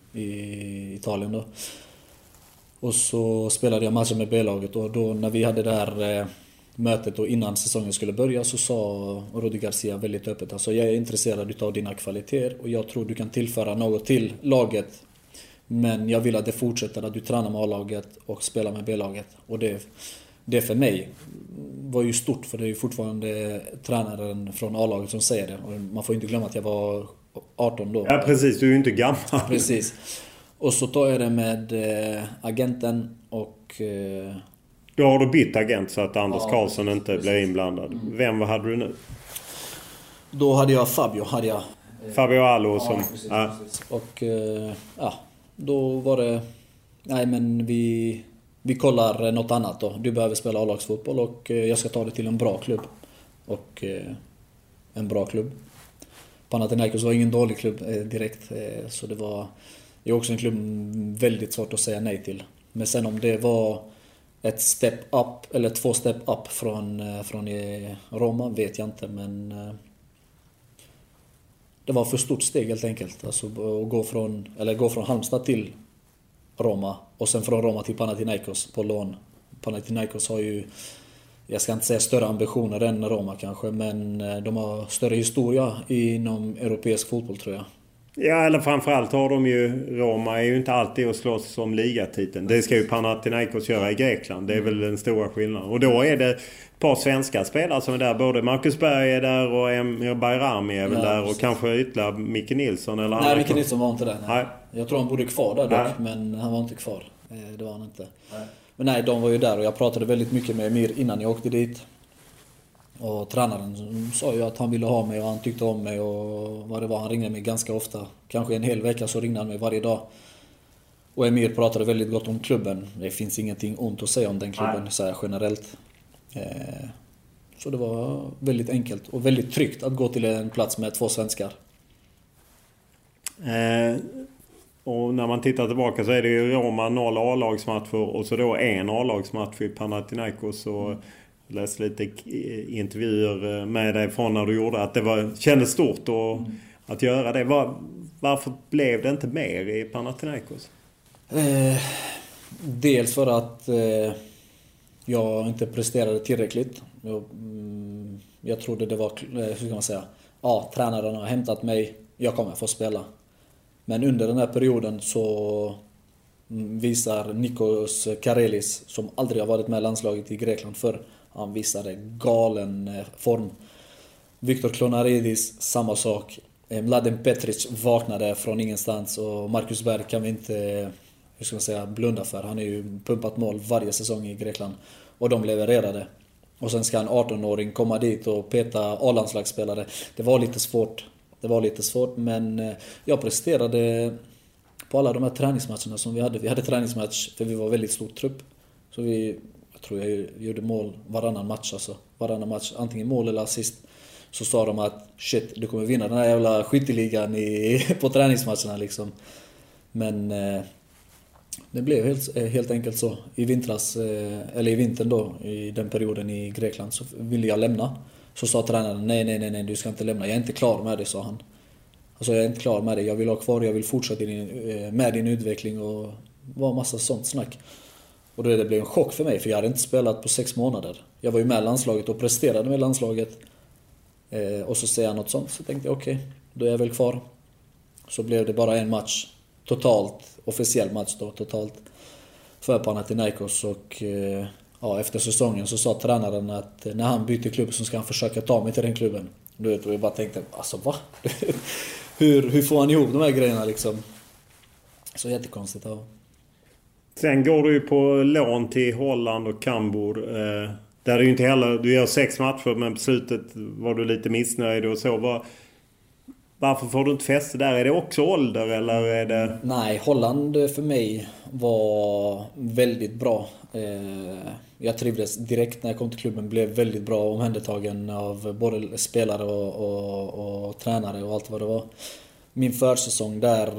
i Italien då. Och så spelade jag matcher med B-laget och då när vi hade det här eh, mötet och innan säsongen skulle börja så sa Rudi Garcia väldigt öppet, alltså jag är intresserad utav dina kvaliteter och jag tror du kan tillföra något till laget, men jag vill att det fortsätter att du tränar med A-laget och spelar med B-laget. Och det, det för mig var ju stort, för det är ju fortfarande tränaren från A-laget som säger det, och man får inte glömma att jag var arton då. Ja precis, du är ju inte gammal. Precis. Och så tar jag det med eh, agenten och... Eh, Då har du bytt agent så att Anders ja, Karlsson precis, inte precis. blir inblandad. Mm. Vem vad hade du nu? Då hade jag Fabio. Hade jag, eh, Fabio Allo som... Ja, precis, ja. Precis. Och eh, ja, då var det... Nej men vi, vi kollar något annat då. Du behöver spela A-lagsfotboll och eh, jag ska ta det till en bra klubb. Och eh, en bra klubb. Panathinaikos var ingen dålig klubb eh, direkt. Eh, så det var... Det är också en klubb väldigt svårt att säga nej till. Men sen om det var ett step up eller två step up från, från Roma vet jag inte. Men det var för stort steg helt enkelt. Alltså att gå från, eller gå från Halmstad till Roma och sen från Roma till Panathinaikos på lån. Panathinaikos har ju, jag ska inte säga större ambitioner än Roma kanske, men de har större historia inom europeisk fotboll tror jag. Ja, eller framförallt har de ju... Roma är ju inte alltid att slåss om ligatiteln. Det ska ju Panathinaikos göra i Grekland. Det är väl den stora skillnaden. Och då är det ett par svenska spelare som är där. Både Marcus Berg är där och Emir Bayrami är väl ja, där. Och precis. Kanske ytterligare Micke Nilsson eller... Nej, Micke Nilsson var inte där. Nej. Nej. Jag tror han bodde kvar där dock, nej. Men han var inte kvar. Det var han inte. Nej. Men nej, de var ju där och jag pratade väldigt mycket med Emir innan jag åkte dit. Och tränaren sa ju att han ville ha mig och han tyckte om mig och vad det var, han ringde mig ganska ofta. Kanske en hel vecka så ringde han mig varje dag. Och Emir pratade väldigt gott om klubben. Det finns ingenting ont att säga om den klubben så här generellt. Så det var väldigt enkelt och väldigt tryggt att gå till en plats med två svenskar. Eh, och när man tittar tillbaka så är det ju Roma noll A-lagsmatcher och så då en A-lagsmatch i Panathinaikos och mm. Jag läste lite intervjuer med dig från när du gjorde att det var, kändes stort och mm. att göra det. Var, varför blev det inte mer i Panathinaikos? Eh, dels för att eh, jag inte presterade tillräckligt. Jag, mm, jag trodde det var, hur ska man säga, ja, tränaren har hämtat mig, jag kommer få spela. Men under den här perioden så visar Nikos Karelis, som aldrig har varit med i landslaget i Grekland för han visade galen form. Viktor Klonaridis, samma sak. Mladen Petric vaknade från ingenstans och Marcus Berg kan vi inte, hur ska man säga, blunda för. Han är ju pumpat mål varje säsong i Grekland och de levererade. Och sen ska en arton-åring komma dit och peta A-landslagsspelare. Det var lite svårt. Det var lite svårt, men jag presterade på alla de här träningsmatcherna som vi hade. Vi hade träningsmatch för vi var väldigt stor trupp. Så vi, jag tror jag gjorde mål varannan match alltså. Varannan match, antingen mål eller assist. Så sa de att shit, du kommer vinna den här jävla skytteligan i, på träningsmatcherna liksom. Men eh, det blev helt, helt enkelt så. I vintras, eh, eller i vintern då, i den perioden i Grekland så ville jag lämna. Så sa tränaren, nej, nej, nej, nej, du ska inte lämna. Jag är inte klar med det, sa han. Alltså jag är inte klar med det. Jag vill ha kvar, jag vill fortsätta din, med din utveckling och var massa sånt snack. Och då det blev en chock för mig, för jag hade inte spelat på sex månader. Jag var ju med landslaget och presterade med landslaget. Eh, och så säger jag något sånt, så tänkte jag okej, okay, då är jag väl kvar. Så blev det bara en match, totalt, officiell match då, totalt för Panathinaikos. Och eh, ja, efter säsongen så sa tränaren att när han byter klubb så ska han försöka ta mig till den klubben. Då vet, och jag bara tänkte, alltså va? hur, hur får han ihop de här grejerna liksom? Så jättekonstigt. Ja. Sen går du ju på lån till Holland och Cambuur. Eh, där är ju inte heller, du gör sex matcher men på slutet var du lite missnöjd och så. Var, varför får du inte fäste där? Är det också ålder eller är det... Nej, Holland för mig var väldigt bra. Jag trivdes direkt när jag kom till klubben. Blev väldigt bra omhändertagen av både spelare och, och, och tränare och allt vad det var. Min försäsong där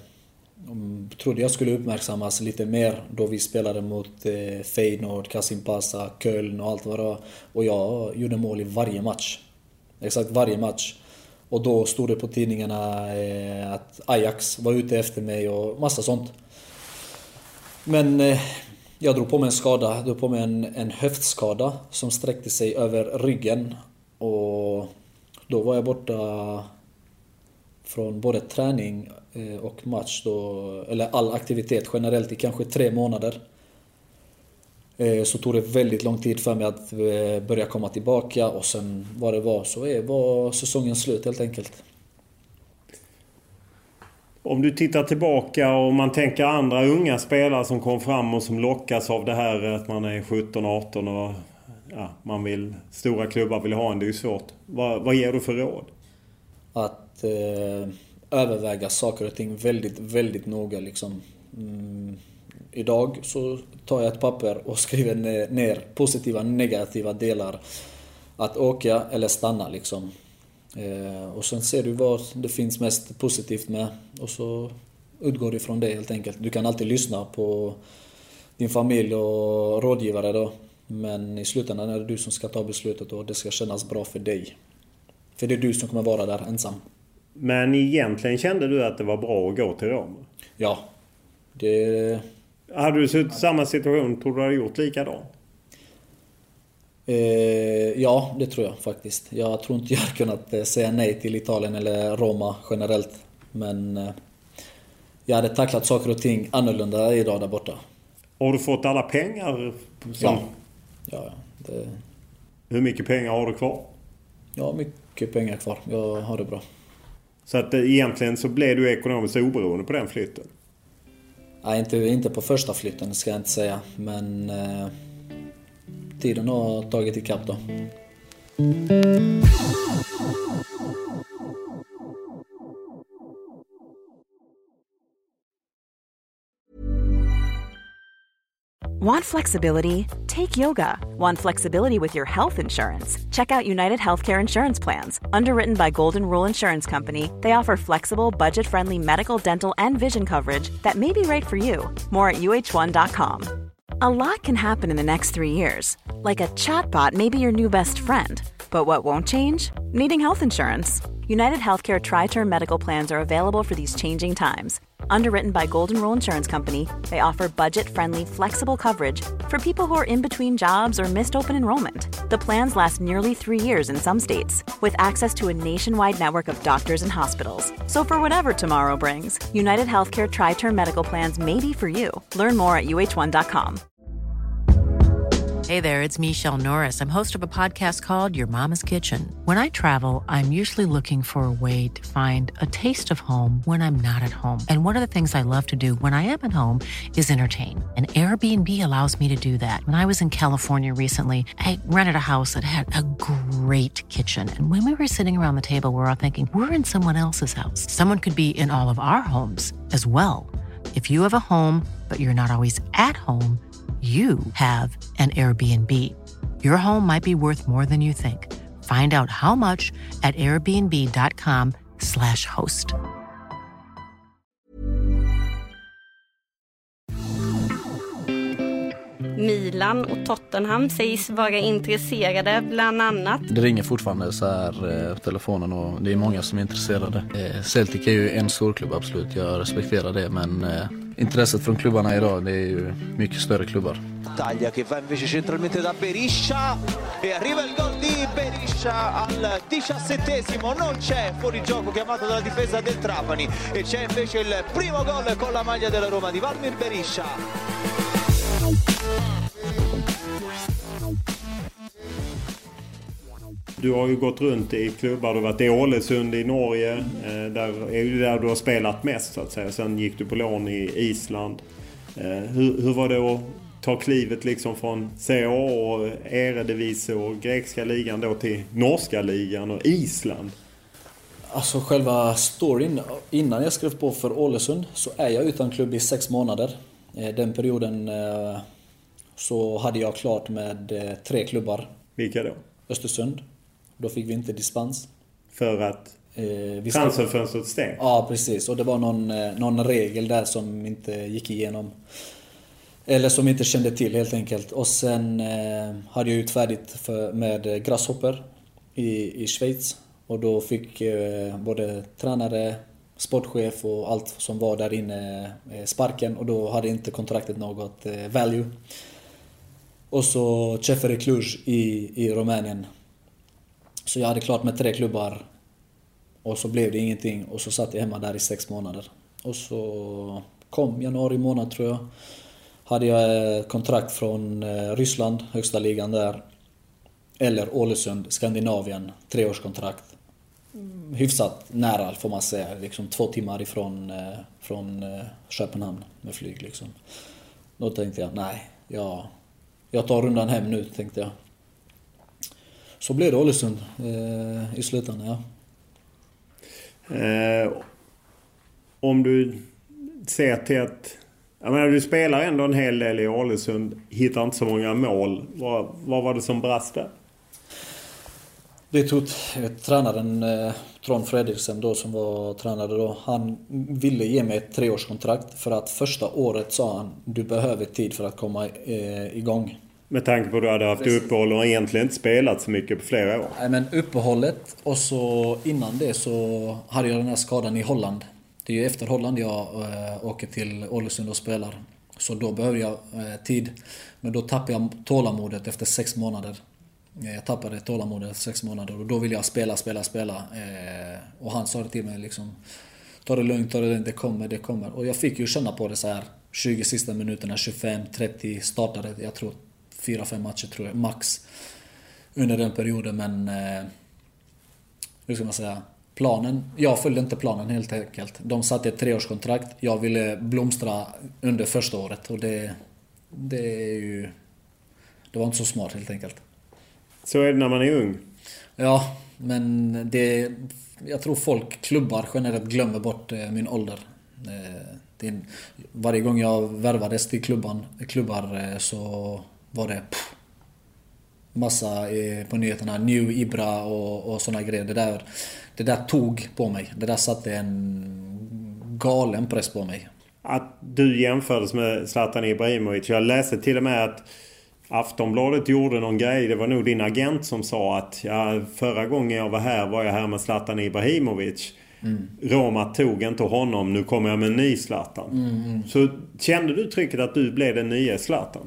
trodde jag skulle uppmärksammas lite mer då vi spelade mot Feyenoord, Kasimpasa, Köln och allt vad det var. Och jag gjorde mål i varje match. Exakt varje match. Och då stod det på tidningarna eh, att Ajax var ute efter mig och massa sånt. Men eh, jag drog på mig en skada, jag drog på mig en, en höftskada som sträckte sig över ryggen. Och då var jag borta från både träning och match då, eller all aktivitet generellt i kanske tre månader. Så tog det väldigt lång tid för mig att börja komma tillbaka, och sen vad det var så var säsongen slut helt enkelt. Om du tittar tillbaka och man tänker andra unga spelare som kom fram och som lockas av det här att man är sjutton arton och ja, man vill, stora klubbar vill ha en, det är ju svårt. Vad, vad ger du för råd? Att eh, överväga saker och ting väldigt, väldigt noga liksom. Mm, idag så tar jag ett papper och skriver ner, ner positiva, negativa delar. Att åka eller stanna liksom. Eh, och sen ser du vad det finns mest positivt med, och så utgår du från det helt enkelt. Du kan alltid lyssna på din familj och rådgivare då. Men i slutändan är det du som ska ta beslutet, och det ska kännas bra för dig. För det är du som kommer vara där ensam. Men egentligen kände du att det var bra att gå till Roma? Ja. Det... Hade du suttit i samma situation, tror du hade gjort likadant? Eh, ja, det tror jag faktiskt. Jag tror inte jag hade kunnat säga nej till Italien eller Roma generellt. Men eh, jag hade tacklat saker och ting annorlunda idag där borta. Har du fått alla pengar? Som... Ja. ja det... Hur mycket pengar har du kvar? Ja, mycket pengar kvar. Jag har det bra. Så att egentligen så blev du ekonomiskt oberoende på den flytten? Nej, inte, inte på första flytten ska jag inte säga. Men eh, tiden har tagit ikapp då. Want flexibility? Take yoga. Want flexibility with your health insurance? Check out United Healthcare Insurance Plans. Underwritten by Golden Rule Insurance Company, they offer flexible, budget-friendly medical, dental, and vision coverage that may be right for you. More at U H one dot com. A lot can happen in the next three years. Like a chatbot may be your new best friend. But what won't change? Needing health insurance. United Healthcare Tri-Term Medical Plans are available for these changing times. Underwritten by Golden Rule Insurance Company, they offer budget-friendly, flexible coverage for people who are in between jobs or missed open enrollment. The plans last nearly three years in some states, with access to a nationwide network of doctors and hospitals. So for whatever tomorrow brings, United Healthcare Tri-Term Medical Plans may be for you. Learn more at U H one dot com. Hey there, it's Michelle Norris. I'm host of a podcast called Your Mama's Kitchen. When I travel, I'm usually looking for a way to find a taste of home when I'm not at home. And one of the things I love to do when I am at home is entertain. And Airbnb allows me to do that. When I was in California recently, I rented a house that had a great kitchen. And when we were sitting around the table, we were all thinking, we're in someone else's house. Someone could be in all of our homes as well. If you have a home, but you're not always at home, you have an Airbnb. Your home might be worth more than you think. Find out how much at airbnb.com slash host. Milan och Tottenham sägs vara intresserade bland annat. Det ringer fortfarande så här eh, på telefonen, och det är många som är intresserade. Eh, Celtic är ju en stor klubb, absolut. Jag respekterar det, men eh, intresset från klubbarna idag, det är ju mycket större klubbar. Taglia che va invece centralmente da Berisha e arriva il gol di Berisha al diciassettesimo. Non c'è fuorigioco chiamato dalla difesa del Trapani e c'è invece il primo gol con la maglia della Roma di Valmir Berisha. Du har ju gått runt i klubbar, du har varit i Ålesund i Norge, eh, där är ju där du har spelat mest så att säga. Sen gick du på lån i Island. Eh, hur, hur var det att ta klivet liksom från C A och Eredivisie och grekiska ligan då till norska ligan och Island? Alltså själva storyn, innan jag skrev på för Ålesund så är jag utan klubb i sex månader. Den perioden så hade jag klart med tre klubbar. Vilka då? Östersund. Då fick vi inte dispens. För att eh, transferfönstret stängt? Ja, precis. Och det var någon, någon regel där som inte gick igenom. Eller som inte kände till helt enkelt. Och sen eh, hade jag ut färdigt för, med Grasshopper i, i Schweiz. Och då fick eh, både tränare, sportchef och allt som var där inne eh, sparken. Och då hade inte kontraktet något eh, value. Och så Ceferin Cluj i, i Rumänien. Så jag hade klart med tre klubbar. Och så blev det ingenting. Och så satt jag hemma där i sex månader. Och så kom januari månad tror jag. Hade jag kontrakt från Ryssland, högsta ligan där. Eller Ålesund, Skandinavien, treårskontrakt. Hyfsat nära får man säga. Liksom två timmar ifrån från Köpenhamn med flyg. Liksom. Då tänkte jag, nej, jag, jag tar rundan hem nu, tänkte jag. Så blev det Ålesund eh, i slutändan, ja. Eh, om du ser till att jag menar, du spelar ändå en hel del i Ålesund, hittar inte så många mål. Vad, vad var det som brast där? Det tog tränaren eh, Trond Fredriksen då, som var tränare då. Han ville ge mig ett treårskontrakt för att första året sa han, du behöver tid för att komma eh, igång. Med tanke på att du hade haft Precis. uppehåll och egentligen inte spelat så mycket på flera år. Nej, men uppehållet och så innan det så hade jag den här skadan i Holland. Det är ju efter Holland jag äh, åker till Ålesund och spelar. Så då behöver jag äh, tid. Men då tappade jag tålamodet efter sex månader. Jag tappade tålamodet efter sex månader. Och då ville jag spela, spela, spela. Äh, och han sa det till mig liksom, ta det lugnt, ta det lugnt, det kommer, det kommer. Och jag fick ju känna på det så här. tjugo sista minuterna, tjugofem trettio startade. Jag tror fyra fem matcher tror jag, max. Under den perioden, men... Äh, hur ska man säga... Planen, jag följde inte planen helt enkelt. De satte ett treårskontrakt. Jag ville blomstra under första året. Och det, det är ju... Det var inte så smart helt enkelt. Så är det när man är ung? Ja, men det... Jag tror folk, klubbar generellt glömmer bort min ålder. Det är, varje gång jag värvades till klubban, klubbar så var det... Pff, massa på nyheterna, New Ibra och, och såna grejer. Det där, det där tog på mig. Det där satte en galen press på mig. Att du jämfördes med Zlatan Ibrahimovic. Jag läste till och med att Aftonbladet gjorde någon grej. Det var nog din agent som sa att ja, förra gången jag var här var jag här med Zlatan Ibrahimovic. Mm. Roma tog inte honom. Nu kommer jag med en ny Zlatan. Mm, mm. Så kände du trycket att du blev den nya Zlatan?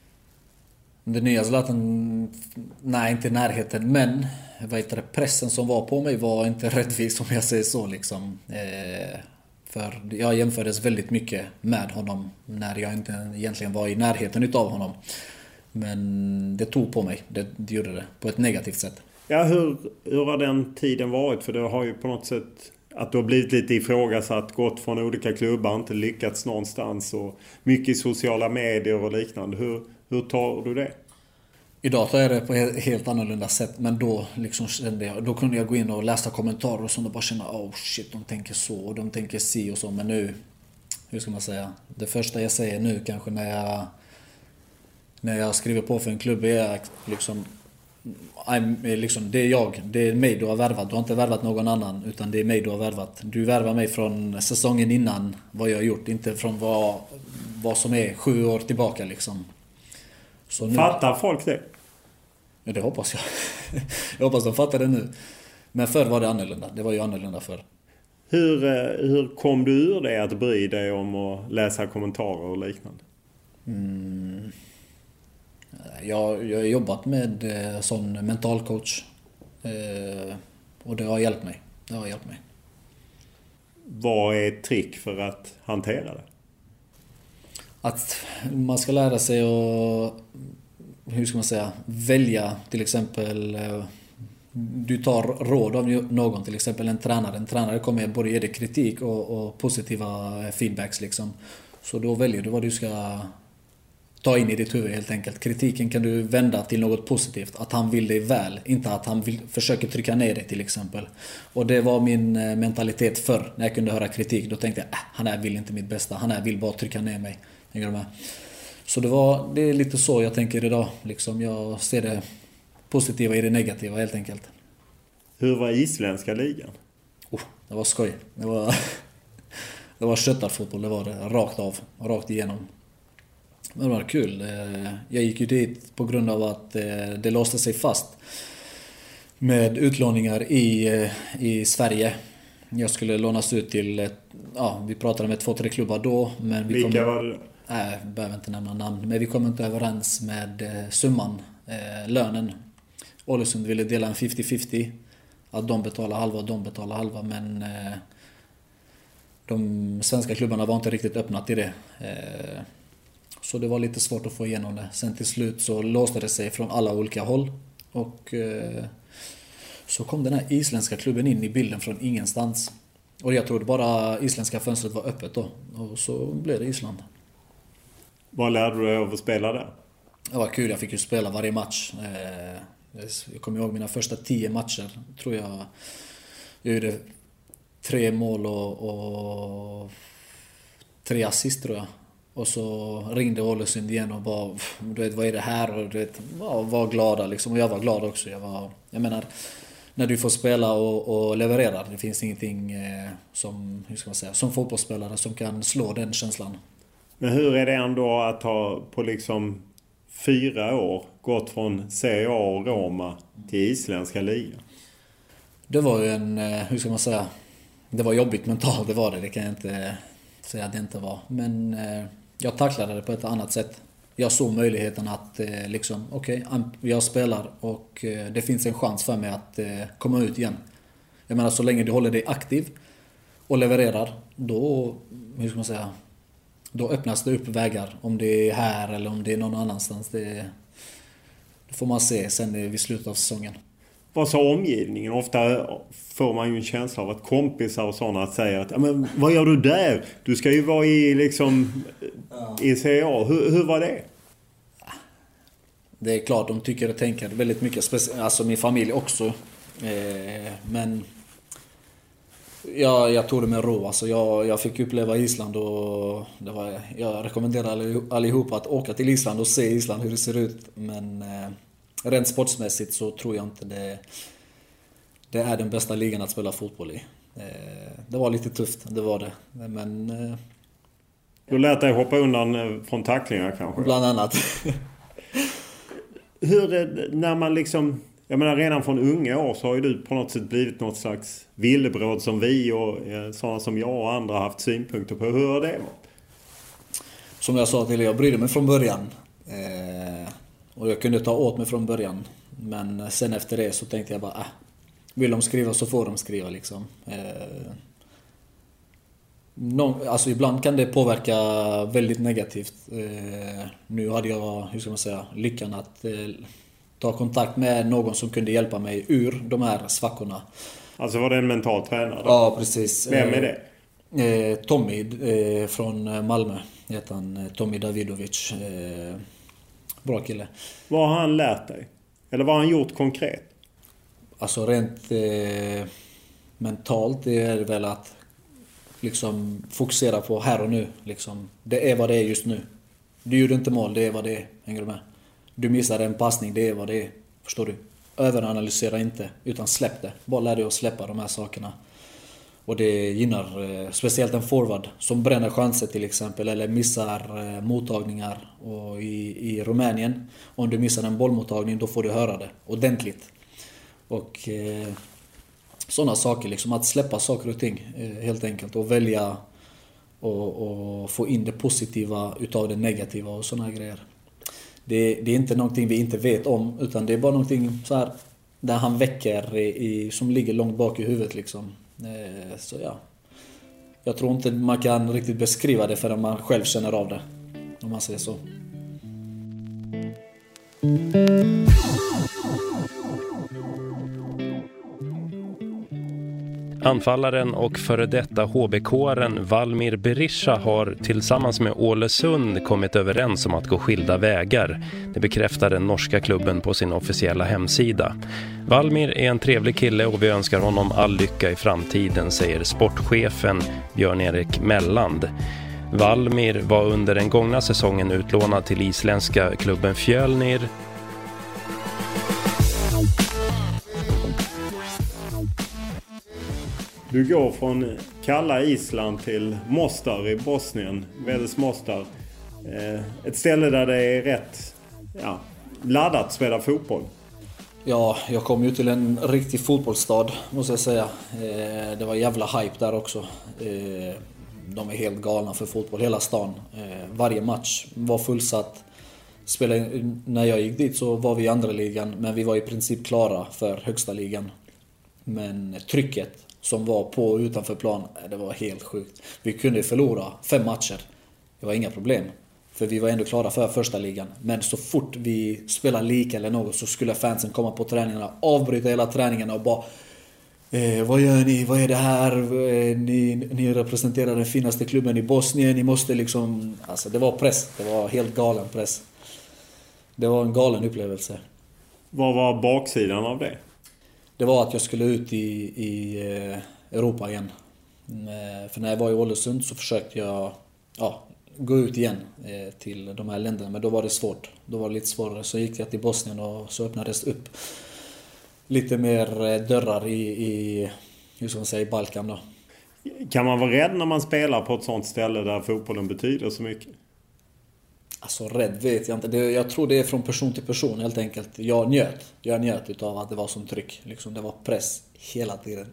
Den nya Zlatan, nej, inte i närheten, men vad heter det, pressen som var på mig var inte rättvis, om jag säger så liksom. Eh, för jag jämfördes väldigt mycket med honom när jag inte egentligen var i närheten utav honom. Men det tog på mig, det, det gjorde det på ett negativt sätt. Ja, hur, hur har den tiden varit? För det har ju på något sätt att du har blivit lite ifrågasatt, gått från olika klubbar, inte lyckats någonstans och mycket i sociala medier och liknande. Hur, hur tar du det? Idag tar jag det på ett helt annorlunda sätt, men då liksom kände jag, då kunde jag gå in och läsa kommentarer och sånt och bara känna, oh shit, de tänker så och de tänker si och så. Men nu, hur ska man säga, det första jag säger nu kanske när jag när jag skriver på för en klubb är liksom, I'm, liksom det är jag, det är mig du har värvat. Du har inte värvat någon annan, utan det är mig du har värvat. Du värvar mig från säsongen innan vad jag har gjort, inte från vad, vad som är sju år tillbaka liksom. Så nu, fattar folk det? Ja, det hoppas jag. Jag hoppas de fattar det nu. Men förr var det annorlunda. Det var ju annorlunda förr. Hur, hur kom du ur det att bry dig om att läsa kommentarer och liknande? Mm. Jag, jag har jobbat med eh, sån mental coach. Eh, och det har hjälpt mig. Det har hjälpt mig. Vad är ett trick för att hantera det? Att man ska lära sig att, hur ska man säga, välja till exempel, du tar råd av någon, till exempel en tränare. En tränare kommer både ge dig kritik och, och positiva feedbacks liksom. Så då väljer du vad du ska ta in i ditt huvud helt enkelt. Kritiken kan du vända till något positivt. Att han vill dig väl, inte att han vill, försöker trycka ner dig till exempel. Och det var min mentalitet förr när jag kunde höra kritik. Då tänkte jag, äh, han här vill inte mitt bästa. Han här vill bara trycka ner mig. Så det, var, det är lite så jag tänker idag. Liksom jag ser det positiva i det negativa helt enkelt. Hur var isländska ligan? Oh, det var skoj. Det var, det var köttarfotboll, det var det. Rakt av, rakt igenom. Men det var kul. Jag gick ju dit på grund av att det låste sig fast. med utlåningar i, i Sverige. Jag skulle lånas ut till, ja, vi pratade med två, tre klubbar då. Men vi Vilka kom, var det? Nej, jag behöver inte nämna namn. Men vi kom inte överens med eh, summan, eh, lönen. Ålesund ville dela en femtio femtio. Att de betalar halva och de betalar halva. Men eh, de svenska klubbarna var inte riktigt öppna till det. Eh, så det var lite svårt att få igenom det. Sen till slut så låste det sig från alla olika håll. Och eh, så kom den här isländska klubben in i bilden från ingenstans. Och jag trodde bara isländska fönstret var öppet då. Och så blev det Island. Vad lärde du dig av att spela där? Det var kul, jag fick ju spela varje match. Jag kommer ihåg mina första tio matcher. Tror jag jag gjorde tre mål och, och tre assist tror jag. Och så ringde Ålesund igen och bara, du vet, vad är det här? Och du vet, ja, var glada liksom. Och jag var glad också. Jag, var, jag menar, när du får spela och, och leverera, det finns ingenting eh, som, hur ska man säga, som fotbollsspelare som kan slå den känslan. Men hur är det ändå att ha på liksom fyra år gått från Serie A och Roma till isländska ligan? Det var ju en, hur ska man säga, det var jobbigt mentalt, det var det, det kan jag inte säga att det inte var. Men eh, jag tacklade det på ett annat sätt. Jag såg möjligheten att eh, liksom, okej, okay, jag spelar och eh, det finns en chans för mig att eh, komma ut igen. Jag menar, så länge du håller dig aktiv och levererar, då, hur ska man säga, då öppnas det upp vägar. Om det är här eller om det är någon annanstans, det, det får man se sen vid slutet av säsongen. Vad sa omgivningen? Ofta får man ju en känsla av att kompisar och sådana säger att, men vad gör du där? Du ska ju vara i liksom i Serie A. Hur, hur var det? Det är klart, de tycker och tänker väldigt mycket. Alltså min familj också. Eh, men jag, jag tog det med ro. Alltså jag, jag fick uppleva Island och det var, jag rekommenderar allihopa att åka till Island och se Island, hur det ser ut. Men eh, rent sportsmässigt så tror jag inte det, det är den bästa ligan att spela fotboll i. Eh, det var lite tufft, det var det. Men eh, du lät dig hoppa undan från tacklingar kanske? Bland annat. Hur är, när man liksom, jag menar redan från unga år så har ju du på något sätt blivit något slags villebråd som vi och eh, sådana som jag och andra har haft synpunkter på. Hur har det varit? Som jag sa till er, jag brydde mig från början. Eh, och jag kunde ta åt mig från början. Men sen efter det så tänkte jag bara, äh, vill de skriva så får de skriva liksom. Eh, någon, alltså ibland kan det påverka väldigt negativt. Eh, nu hade jag, hur ska man säga, lyckan att eh, ta kontakt med någon som kunde hjälpa mig ur de här svackorna. Alltså var det en mental tränare då? Ja, precis. Vem är det? Eh, Tommy eh, från Malmö heter han, Tommy Davidovic. Eh, bra kille. Vad har han lärt dig? Eller vad har han gjort konkret? Alltså rent eh, mentalt det är det väl att liksom fokusera på här och nu. Liksom. Det är vad det är just nu. Du gjorde inte mål, det är vad det är. Hänger du med? Du missade en passning, det är vad det är. Förstår du? Överanalysera inte, utan släpp det. Bara lär dig att släppa de här sakerna. Och det gynnar eh, speciellt en forward som bränner chanser till exempel. Eller missar eh, mottagningar. Och i, i Rumänien, om du missar en bollmottagning, då får du höra det ordentligt. Och eh, sådana saker, liksom att släppa saker och ting eh, helt enkelt. Och välja och, och få in det positiva utav det negativa och sådana grejer. Det, det är inte någonting vi inte vet om, utan det är bara någonting så här där han väcker i, i, som ligger långt bak i huvudet liksom. Eh, så ja, jag tror inte man kan riktigt beskriva det förrän man själv känner av det, om man säger så. Anfallaren och före detta H B K-aren Valmir Berisha har tillsammans med Ålesund kommit överens om att gå skilda vägar. Det bekräftar den norska klubben på sin officiella hemsida. Valmir är en trevlig kille och vi önskar honom all lycka i framtiden, säger sportchefen Björn-Erik Melland. Valmir var under den gångna säsongen utlånad till isländska klubben Fjölnir. Du går från kalla Island till Mostar i Bosnien, Veles Mostar. Ett ställe där det är rätt ja, laddat att spela fotboll. Ja, jag kom ju till en riktig fotbollsstad, måste jag säga. Det var jävla hype där också. De är helt galna för fotboll, hela stan. Varje match var fullsatt. Spelade, när jag gick dit så var vi i andra ligan, men vi var i princip klara för högsta ligan. Men trycket som var på och utanför plan, det var helt sjukt. Vi kunde förlora fem matcher. Det var inga problem. För vi var ändå klara för första ligan. Men så fort vi spelade lika eller något så skulle fansen komma på träningarna, avbryta hela träningarna och bara eh, vad gör ni? Vad är det här? Eh, ni, ni representerar den finaste klubben i Bosnien. Ni måste liksom... Alltså det var press. Det var helt galen press. Det var en galen upplevelse. Vad var baksidan av det? Det var att jag skulle ut i, i Europa igen. För när jag var i Ålesund så försökte jag ja, gå ut igen till de här länderna. Men då var det svårt. Då var det lite svårare. Så gick jag till Bosnien och så öppnades upp lite mer dörrar i, i, hur ska man säga, i Balkan då. Kan man vara rädd när man spelar på ett sånt ställe där fotbollen betyder så mycket? Alltså rädd vet jag inte. Det, jag tror det är från person till person helt enkelt. Jag njöt. Jag njöt utav att det var som tryck. Liksom, det var press hela tiden.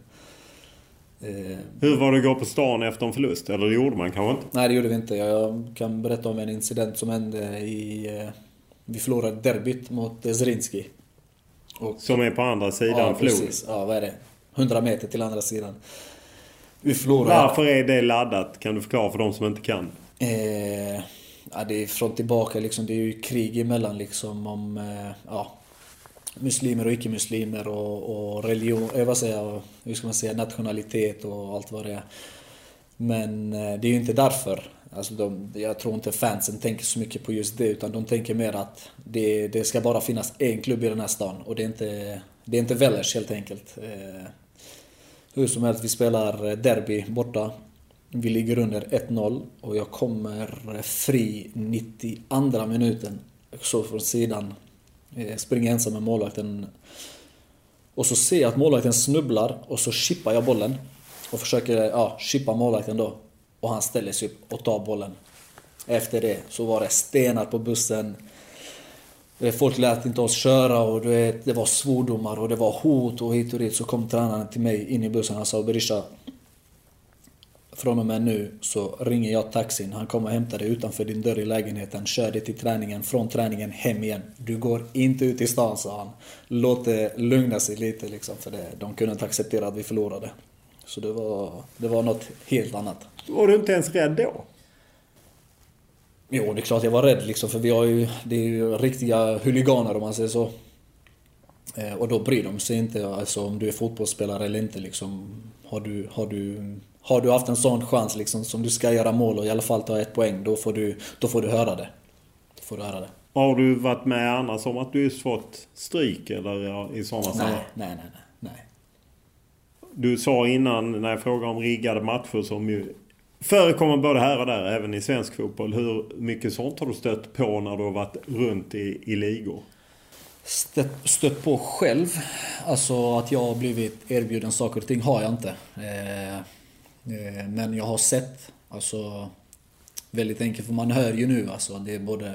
Eh, Hur var det att gå på stan efter en förlust? Eller det gjorde man kanske inte? Nej, det gjorde vi inte. Jag kan berätta om en incident som hände i... Eh, vi förlorade derbyt mot Zrinski. Och, som är på andra sidan ja, floden? Precis. Ja, vad är det? hundra meter till andra sidan. Vi förlorade... Varför är det laddat? Kan du förklara för de som inte kan? Eh... Ja, det är från tillbaka liksom, det är ju krig emellan liksom om ja, muslimer och icke-muslimer och, och religion, jag vad säger, hur ska man säga, nationalitet och allt vad det är. Men det är ju inte därför. Alltså de, jag tror inte fansen tänker så mycket på just det, utan de tänker mer att det, det ska bara finnas en klubb i den här stan och det är inte, det är inte Velers helt enkelt. Eh, hur som helst, vi spelar derby borta. Vi ligger under ett noll och jag kommer fri nittioandra minuten. Så från sidan springer ensam med målvakten. Och så ser jag att målvakten snubblar och så chippar jag bollen. Och försöker ja, chippa målvakten då. Och han ställer sig upp och tar bollen. Efter det så var det stenar på bussen. Folk lät inte oss köra och det var svordomar och det var hot och hit och dit. Så kom tränaren till mig in i bussen och sa: Berisha, från och med nu så ringer jag taxin. Han kommer och hämtar dig utanför din dörr i lägenheten. Kör dig till träningen, från träningen hem igen. Du går inte ut i stan, sa han. Låt det lugna sig lite liksom, för det. De kunde inte acceptera att vi förlorade. Så det var, det var något helt annat. Var du inte ens rädd då? Jo, det är klart jag var rädd liksom, för vi har ju, det är ju riktiga huliganer om man säger så. Eh, och då bryr de sig inte alltså, om du är fotbollsspelare eller inte liksom. Har du... Har du Har du haft en sån chans liksom, som du ska göra mål och i alla fall ta ett poäng, då får du, då får du höra det. Då får du höra det. Har du varit med annars om att du just fått stryk eller i sådana sammanhang? Nej, nej, nej, nej. Du sa innan när jag frågade om riggade matcher som ju förekommer både här och där, även i svensk fotboll. Hur mycket sånt har du stött på när du har varit runt i, i ligor? Stött, stött på själv. Alltså att jag har blivit erbjuden saker och ting har jag inte. Eh... Men jag har sett, alltså väldigt enkelt, för man hör ju nu alltså, det är både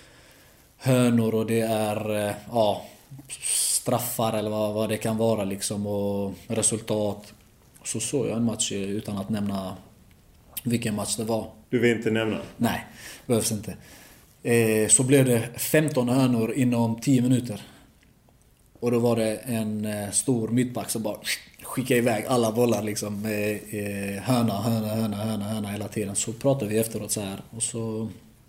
hönor och det är ja, straffar eller vad, vad det kan vara liksom, och resultat. Så såg jag en match utan att nämna vilken match det var. Du vill inte nämna? Nej, behövs inte. Så blev det femton hönor inom tio minuter. Och då var det en stor mittback som bara skickade iväg alla bollar liksom. Hörna, hörna, hörna, hörna, hörna hela tiden. Så pratade vi efteråt så här. Och så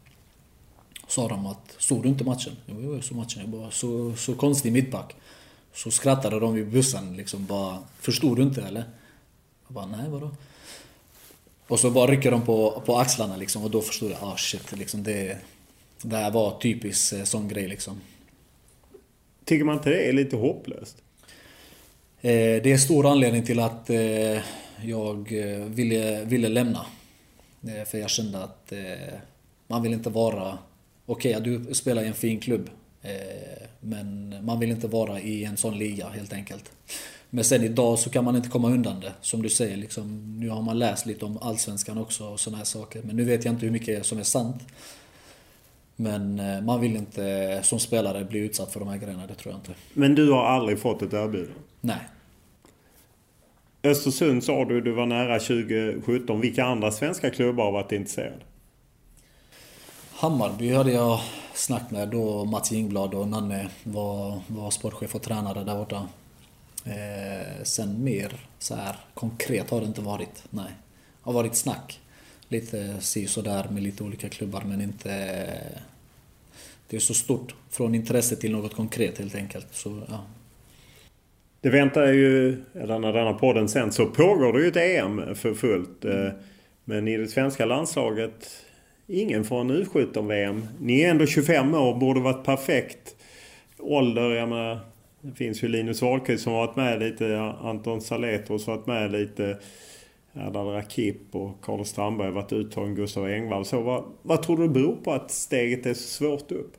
sa de att, såg du inte matchen? Jo, jag såg matchen. Jag bara, så, så konstig mittback. Så skrattade de i bussen liksom bara, förstod du inte eller? Jag bara, nej vadå? Och så bara rycker de på, på axlarna liksom. Och då förstod jag, ah shit liksom, det, det här var typiskt sån grej liksom. Tycker man inte det är lite hopplöst? Eh, det är en stor anledning till att eh, jag ville, ville lämna. Eh, för jag kände att eh, man vill inte vara... Okej, okay, du spelar i en fin klubb. Eh, men man vill inte vara i en sån liga helt enkelt. Men sen idag så kan man inte komma undan det. Som du säger, liksom, nu har man läst lite om allsvenskan också och såna här saker. Men nu vet jag inte hur mycket som är sant. Men man vill inte som spelare bli utsatt för de här grejerna, det tror jag inte. Men du har aldrig fått ett erbjudande? Nej. Östersund sa du, du var nära tjugo sjutton. Vilka andra svenska klubbar har varit intresserade? Hammarby hade jag snackat med då. Mats Ingblad och Nanne var, var sportchef och tränare där borta. Eh, sen mer så här konkret har det inte varit. Nej. Det har varit snack. Lite si så där med lite olika klubbar, men inte... Det är så stort. Från intresse till något konkret helt enkelt. Så, ja. Det väntar ju, eller när denna podden sen så pågår det ju ett E M för fullt. Mm. Men i det svenska landslaget, ingen får en U sjutton-V M. Ni är ändå tjugofem år, borde varit perfekt ålder. Jag menar, det finns ju Linus Wahlqvist som har varit med lite, Anton Saletros har varit med lite, Erdal Rakip och Carlos Strandberg har varit uttagen, Gustav Engvall. Så vad, vad tror du beror på att steget är så svårt upp?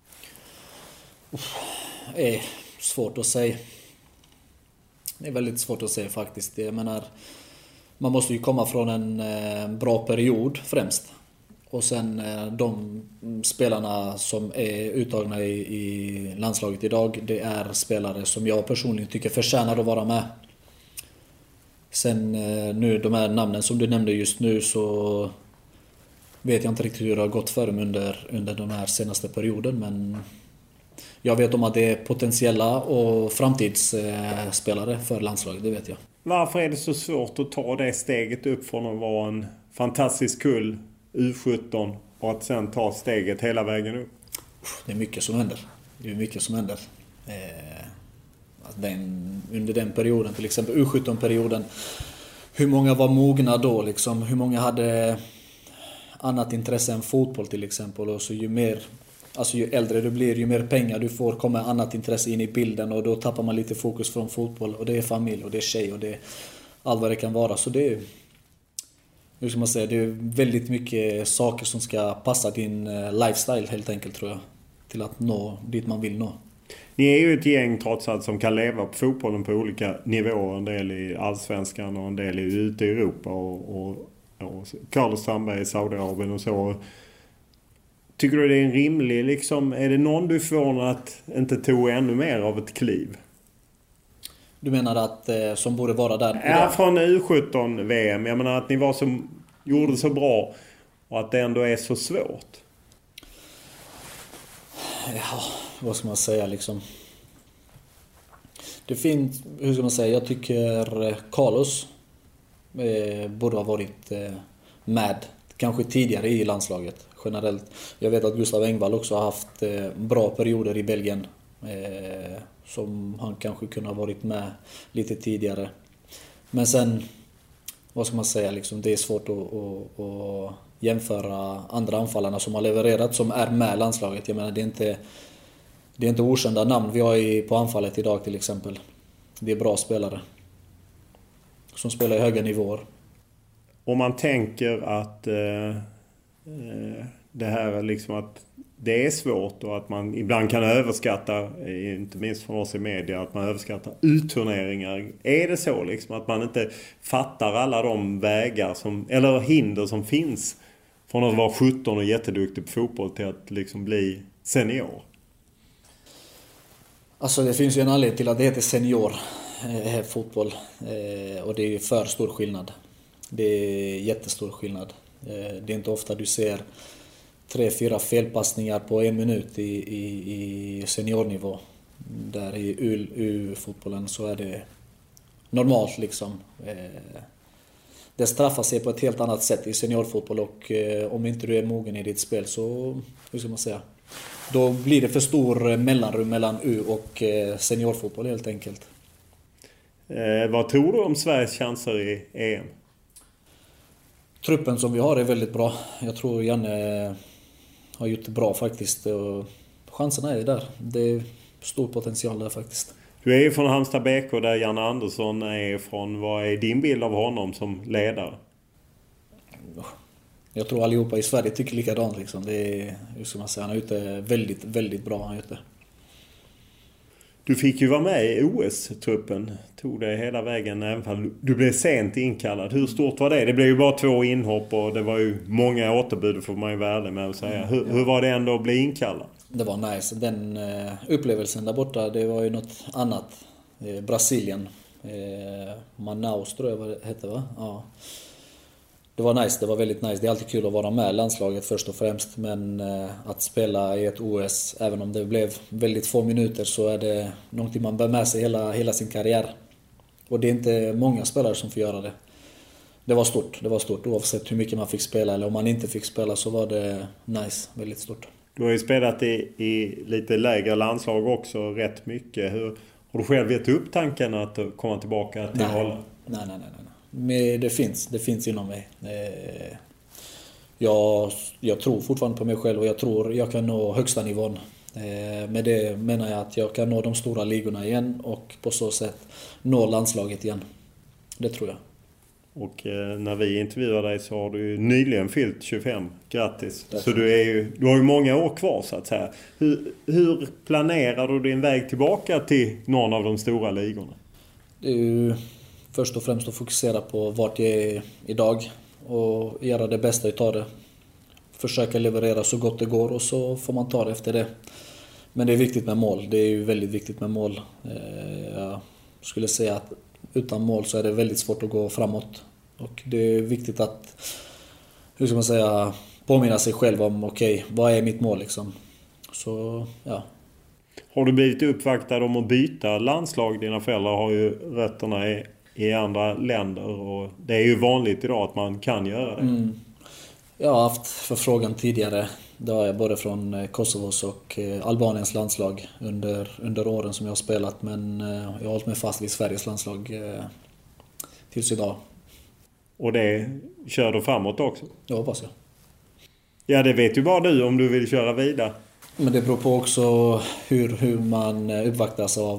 Det är svårt att säga. Det är väldigt svårt att säga faktiskt. Jag menar, man måste ju komma från en eh, bra period främst. Och sen eh, de spelarna som är uttagna i, i landslaget idag, det är spelare som jag personligen tycker förtjänar att vara med. Sen eh, nu de här namnen som du nämnde just nu, så vet jag inte riktigt hur det har gått för dem under, under den här senaste perioden, men jag vet om att det är potentiella och framtidsspelare för landslaget, det vet jag. Varför är det så svårt att ta det steget upp från att vara en fantastisk kull U sjutton och att sen ta steget hela vägen upp? Det är mycket som händer. Det är mycket som händer. Eh, den, under den perioden, till exempel U sjutton-perioden, hur många var mogna då liksom? Hur många hade annat intresse än fotboll till exempel? Och så ju mer... Alltså ju äldre du blir, ju mer pengar du får, kommer annat intresse in i bilden, och då tappar man lite fokus från fotboll, och det är familj och det är tjej och det är allt vad det kan vara. Så det är, hur ska man säga, det är väldigt mycket saker som ska passa din lifestyle helt enkelt, tror jag, till att nå dit man vill nå. Ni är ju ett gäng trots allt som kan leva på fotbollen på olika nivåer, en del i Allsvenskan och en del ute i Europa, och, och, och Carlos Strandberg i Saudiarabien och så. Tycker du det är en rimlig, liksom, är det någon du får att inte tog ännu mer av ett kliv? Du menar att eh, som borde vara där? Ja, från U sjutton-V M. Jag menar att ni var som, gjorde så bra och att det ändå är så svårt. Ja, vad ska man säga liksom? Det finns, hur ska man säga, jag tycker Carlos eh, borde ha varit eh, med kanske tidigare i landslaget generellt. Jag vet att Gustav Engvall också har haft eh, bra perioder i Belgien eh, som han kanske kunde ha varit med lite tidigare. Men sen, vad ska man säga, liksom, det är svårt att, att, att jämföra andra anfallarna som har levererat, som är med landslaget. Jag menar, det är inte, det är inte okända namn vi har i, på anfallet idag till exempel. Det är bra spelare som spelar i höga nivåer. Om man tänker att eh, det här liksom att det är svårt och att man ibland kan överskatta, inte minst från oss i media, att man överskattar utturneringar. Är det så liksom att man inte fattar alla de vägar som, eller hinder som finns från att vara sjutton och jätteduktig på fotboll till att liksom bli senior? Alltså det finns ju en anledning till att det heter senior eh, fotboll, eh, och det är ju för stor skillnad. Det är jättestor skillnad. Eh, det är inte ofta du ser tre, fyra felpassningar på en minut i, i, i seniornivå. Där i U-fotbollen så är det normalt liksom. Eh, det straffar sig på ett helt annat sätt i seniorfotboll, och eh, om inte du är mogen i ditt spel så, hur ska man säga, då blir det för stor mellanrum mellan U och eh, seniorfotboll helt enkelt. Eh, vad tror du om Sveriges chanser i E M? Truppen som vi har är väldigt bra. Jag tror Janne har gjort det bra faktiskt. Och chanserna är där. Det är stor potential där faktiskt. Du är ju från Halmstad B K där Janne Andersson är från. Vad är din bild av honom som ledare? Jag tror allihopa i Sverige tycker likadant liksom. Det är, hur ska man säga, han är ute väldigt, väldigt bra han ute. Du fick ju vara med i O S-truppen. Tog det hela vägen även fall du blev sent inkallad. Hur stort var det? Det blev ju bara två inhopp och det var ju många återbud, får man ju vara ärlig med att säga. Hur, hur var det ändå att bli inkallad? Det var nice. Den uh, upplevelsen där borta, det var ju något annat. Eh, Brasilien. Eh, Manaus tror jag vad det hette, va? Ja. Det var nice, det var väldigt nice. Det är alltid kul att vara med i landslaget först och främst. Men eh, att spela i ett O S, även om det blev väldigt få minuter, så är det någonting man bär med sig hela, hela sin karriär. Och det är inte många spelare som får göra det. Det var stort, det var stort. Oavsett hur mycket man fick spela eller om man inte fick spela, så var det nice, väldigt stort. Du har ju spelat i, i lite lägre landslag också rätt mycket. Hur, har du själv gett upp tanken att komma tillbaka till Holland? Nej, nej, nej, nej. Men det finns, det finns inom mig. Jag, jag tror fortfarande på mig själv och jag tror jag kan nå högsta nivån. Med det menar jag att jag kan nå de stora ligorna igen och på så sätt nå landslaget igen. Det tror jag. Och när vi intervjuar dig så har du nyligen fyllt tjugofem. Grattis. Så du, är ju, du har ju många år kvar så att säga. Hur, hur planerar du din väg tillbaka till någon av de stora ligorna? Det är ju först och främst att fokusera på vart jag är idag och göra det bästa utav det. Försöka leverera så gott det går och så får man ta det efter det. Men det är viktigt med mål. Det är ju väldigt viktigt med mål. Jag skulle säga att utan mål så är det väldigt svårt att gå framåt. Och det är viktigt att, hur ska man säga, påminna sig själv om okej, okay, vad är mitt mål liksom. Så, ja. Har du blivit uppvaktad om att byta landslag? Dina föräldrar har ju rötterna i, i andra länder och det är ju vanligt idag att man kan göra det. Mm. Jag har haft förfrågan tidigare. Det har jag både från Kosovos och Albaniens landslag under, under åren som jag har spelat. Men jag har hållit mig fast vid Sveriges landslag tills idag. Och det kör du framåt också? Jag hoppas jag. Ja, det vet ju bara du om du vill köra vidare. Men det beror på också hur, hur man uppvaktas av,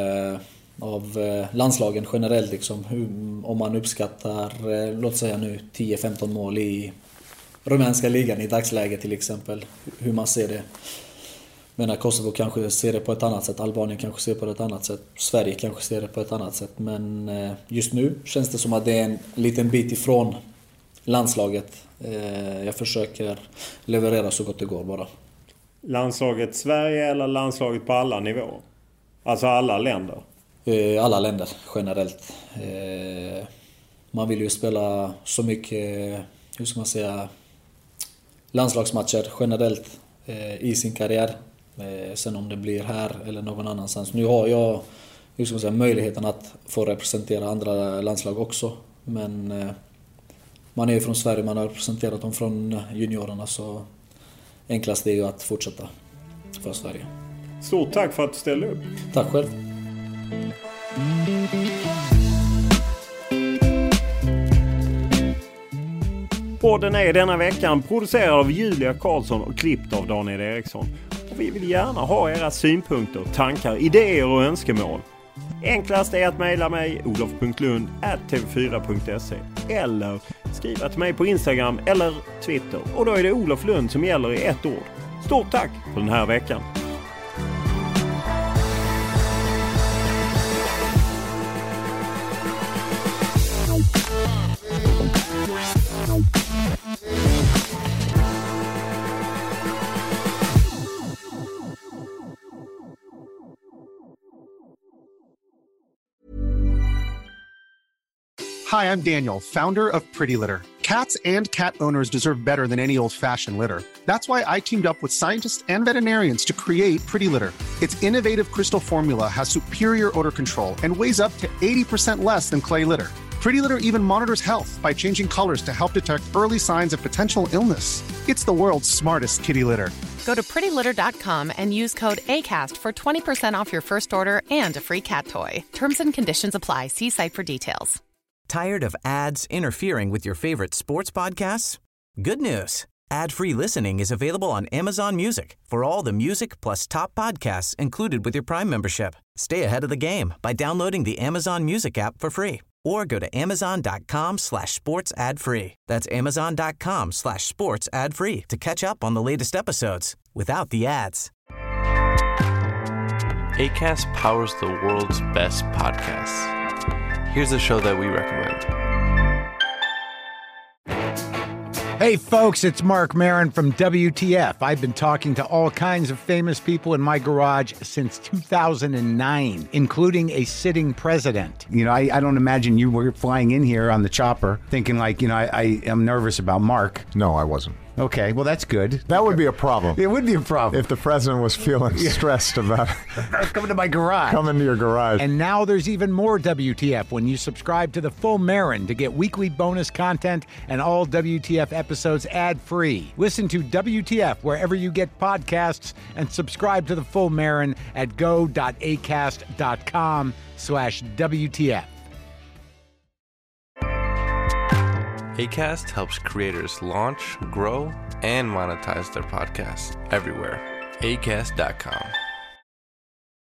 av landslagen generellt. Liksom. Hur, om man uppskattar, låt säga nu, tio femton mål i rumänska ligan i dagsläget till exempel. Hur man ser det. Men Kosovo kanske ser det på ett annat sätt. Albanien kanske ser det på ett annat sätt. Sverige kanske ser det på ett annat sätt. Men just nu känns det som att det är en liten bit ifrån landslaget. Jag försöker leverera så gott det går bara. Landslaget Sverige eller landslaget på alla nivåer? Alltså alla länder? Alla länder generellt. Man vill ju spela så mycket, hur ska man säga, landslagsmatcher generellt i sin karriär. Sen om det blir här eller någon annanstans. Nu har jag, hur ska man säga, möjligheten att få representera andra landslag också. Men man är ju från Sverige, man har representerat dem från juniorerna, så enklast är ju att fortsätta för Sverige. Stort tack för att du ställde upp. Tack själv. Podden är denna veckan producerad av Julia Karlsson och klippt av Daniel Eriksson. Och vi vill gärna ha era synpunkter, tankar, idéer och önskemål. Enklast är att mejla mig olof punkt lund at t v fyra punkt se eller skriva till mig på Instagram eller Twitter. Och då är det Olof Lund som gäller i ett ord. Stort tack för den här veckan. Hi, I'm Daniel, founder of Pretty Litter. Cats and cat owners deserve better than any old-fashioned litter. That's why I teamed up with scientists and veterinarians to create Pretty Litter. Its innovative crystal formula has superior odor control and weighs up to eighty percent less than clay litter. Pretty Litter even monitors health by changing colors to help detect early signs of potential illness. It's the world's smartest kitty litter. Go to pretty litter dot com and use code ACAST for twenty percent off your first order and a free cat toy. Terms and conditions apply. See site for details. Tired of ads interfering with your favorite sports podcasts? Good news. Ad-free listening is available on Amazon Music for all the music plus top podcasts included with your Prime membership. Stay ahead of the game by downloading the Amazon Music app for free or go to amazon.com slash sports ad free. That's amazon.com slash sports ad free to catch up on the latest episodes without the ads. Acast powers the world's best podcasts. Here's a show that we recommend. Hey folks, it's Mark Maron from W T F. I've been talking to all kinds of famous people in my garage since two thousand nine, including a sitting president. You know, I, I don't imagine you were flying in here on the chopper thinking like, you know, I, I am nervous about Mark. No, I wasn't. Okay, well, that's good. That would be a problem. It would be a problem. If the president was feeling stressed about coming to my garage. Coming to your garage. And now there's even more W T F when you subscribe to the full Marin to get weekly bonus content and all W T F episodes ad-free. Listen to W T F wherever you get podcasts and subscribe to the full Marin at go.acast.com slash WTF. Acast helps creators launch, grow, and monetize their podcasts everywhere. acast dot com.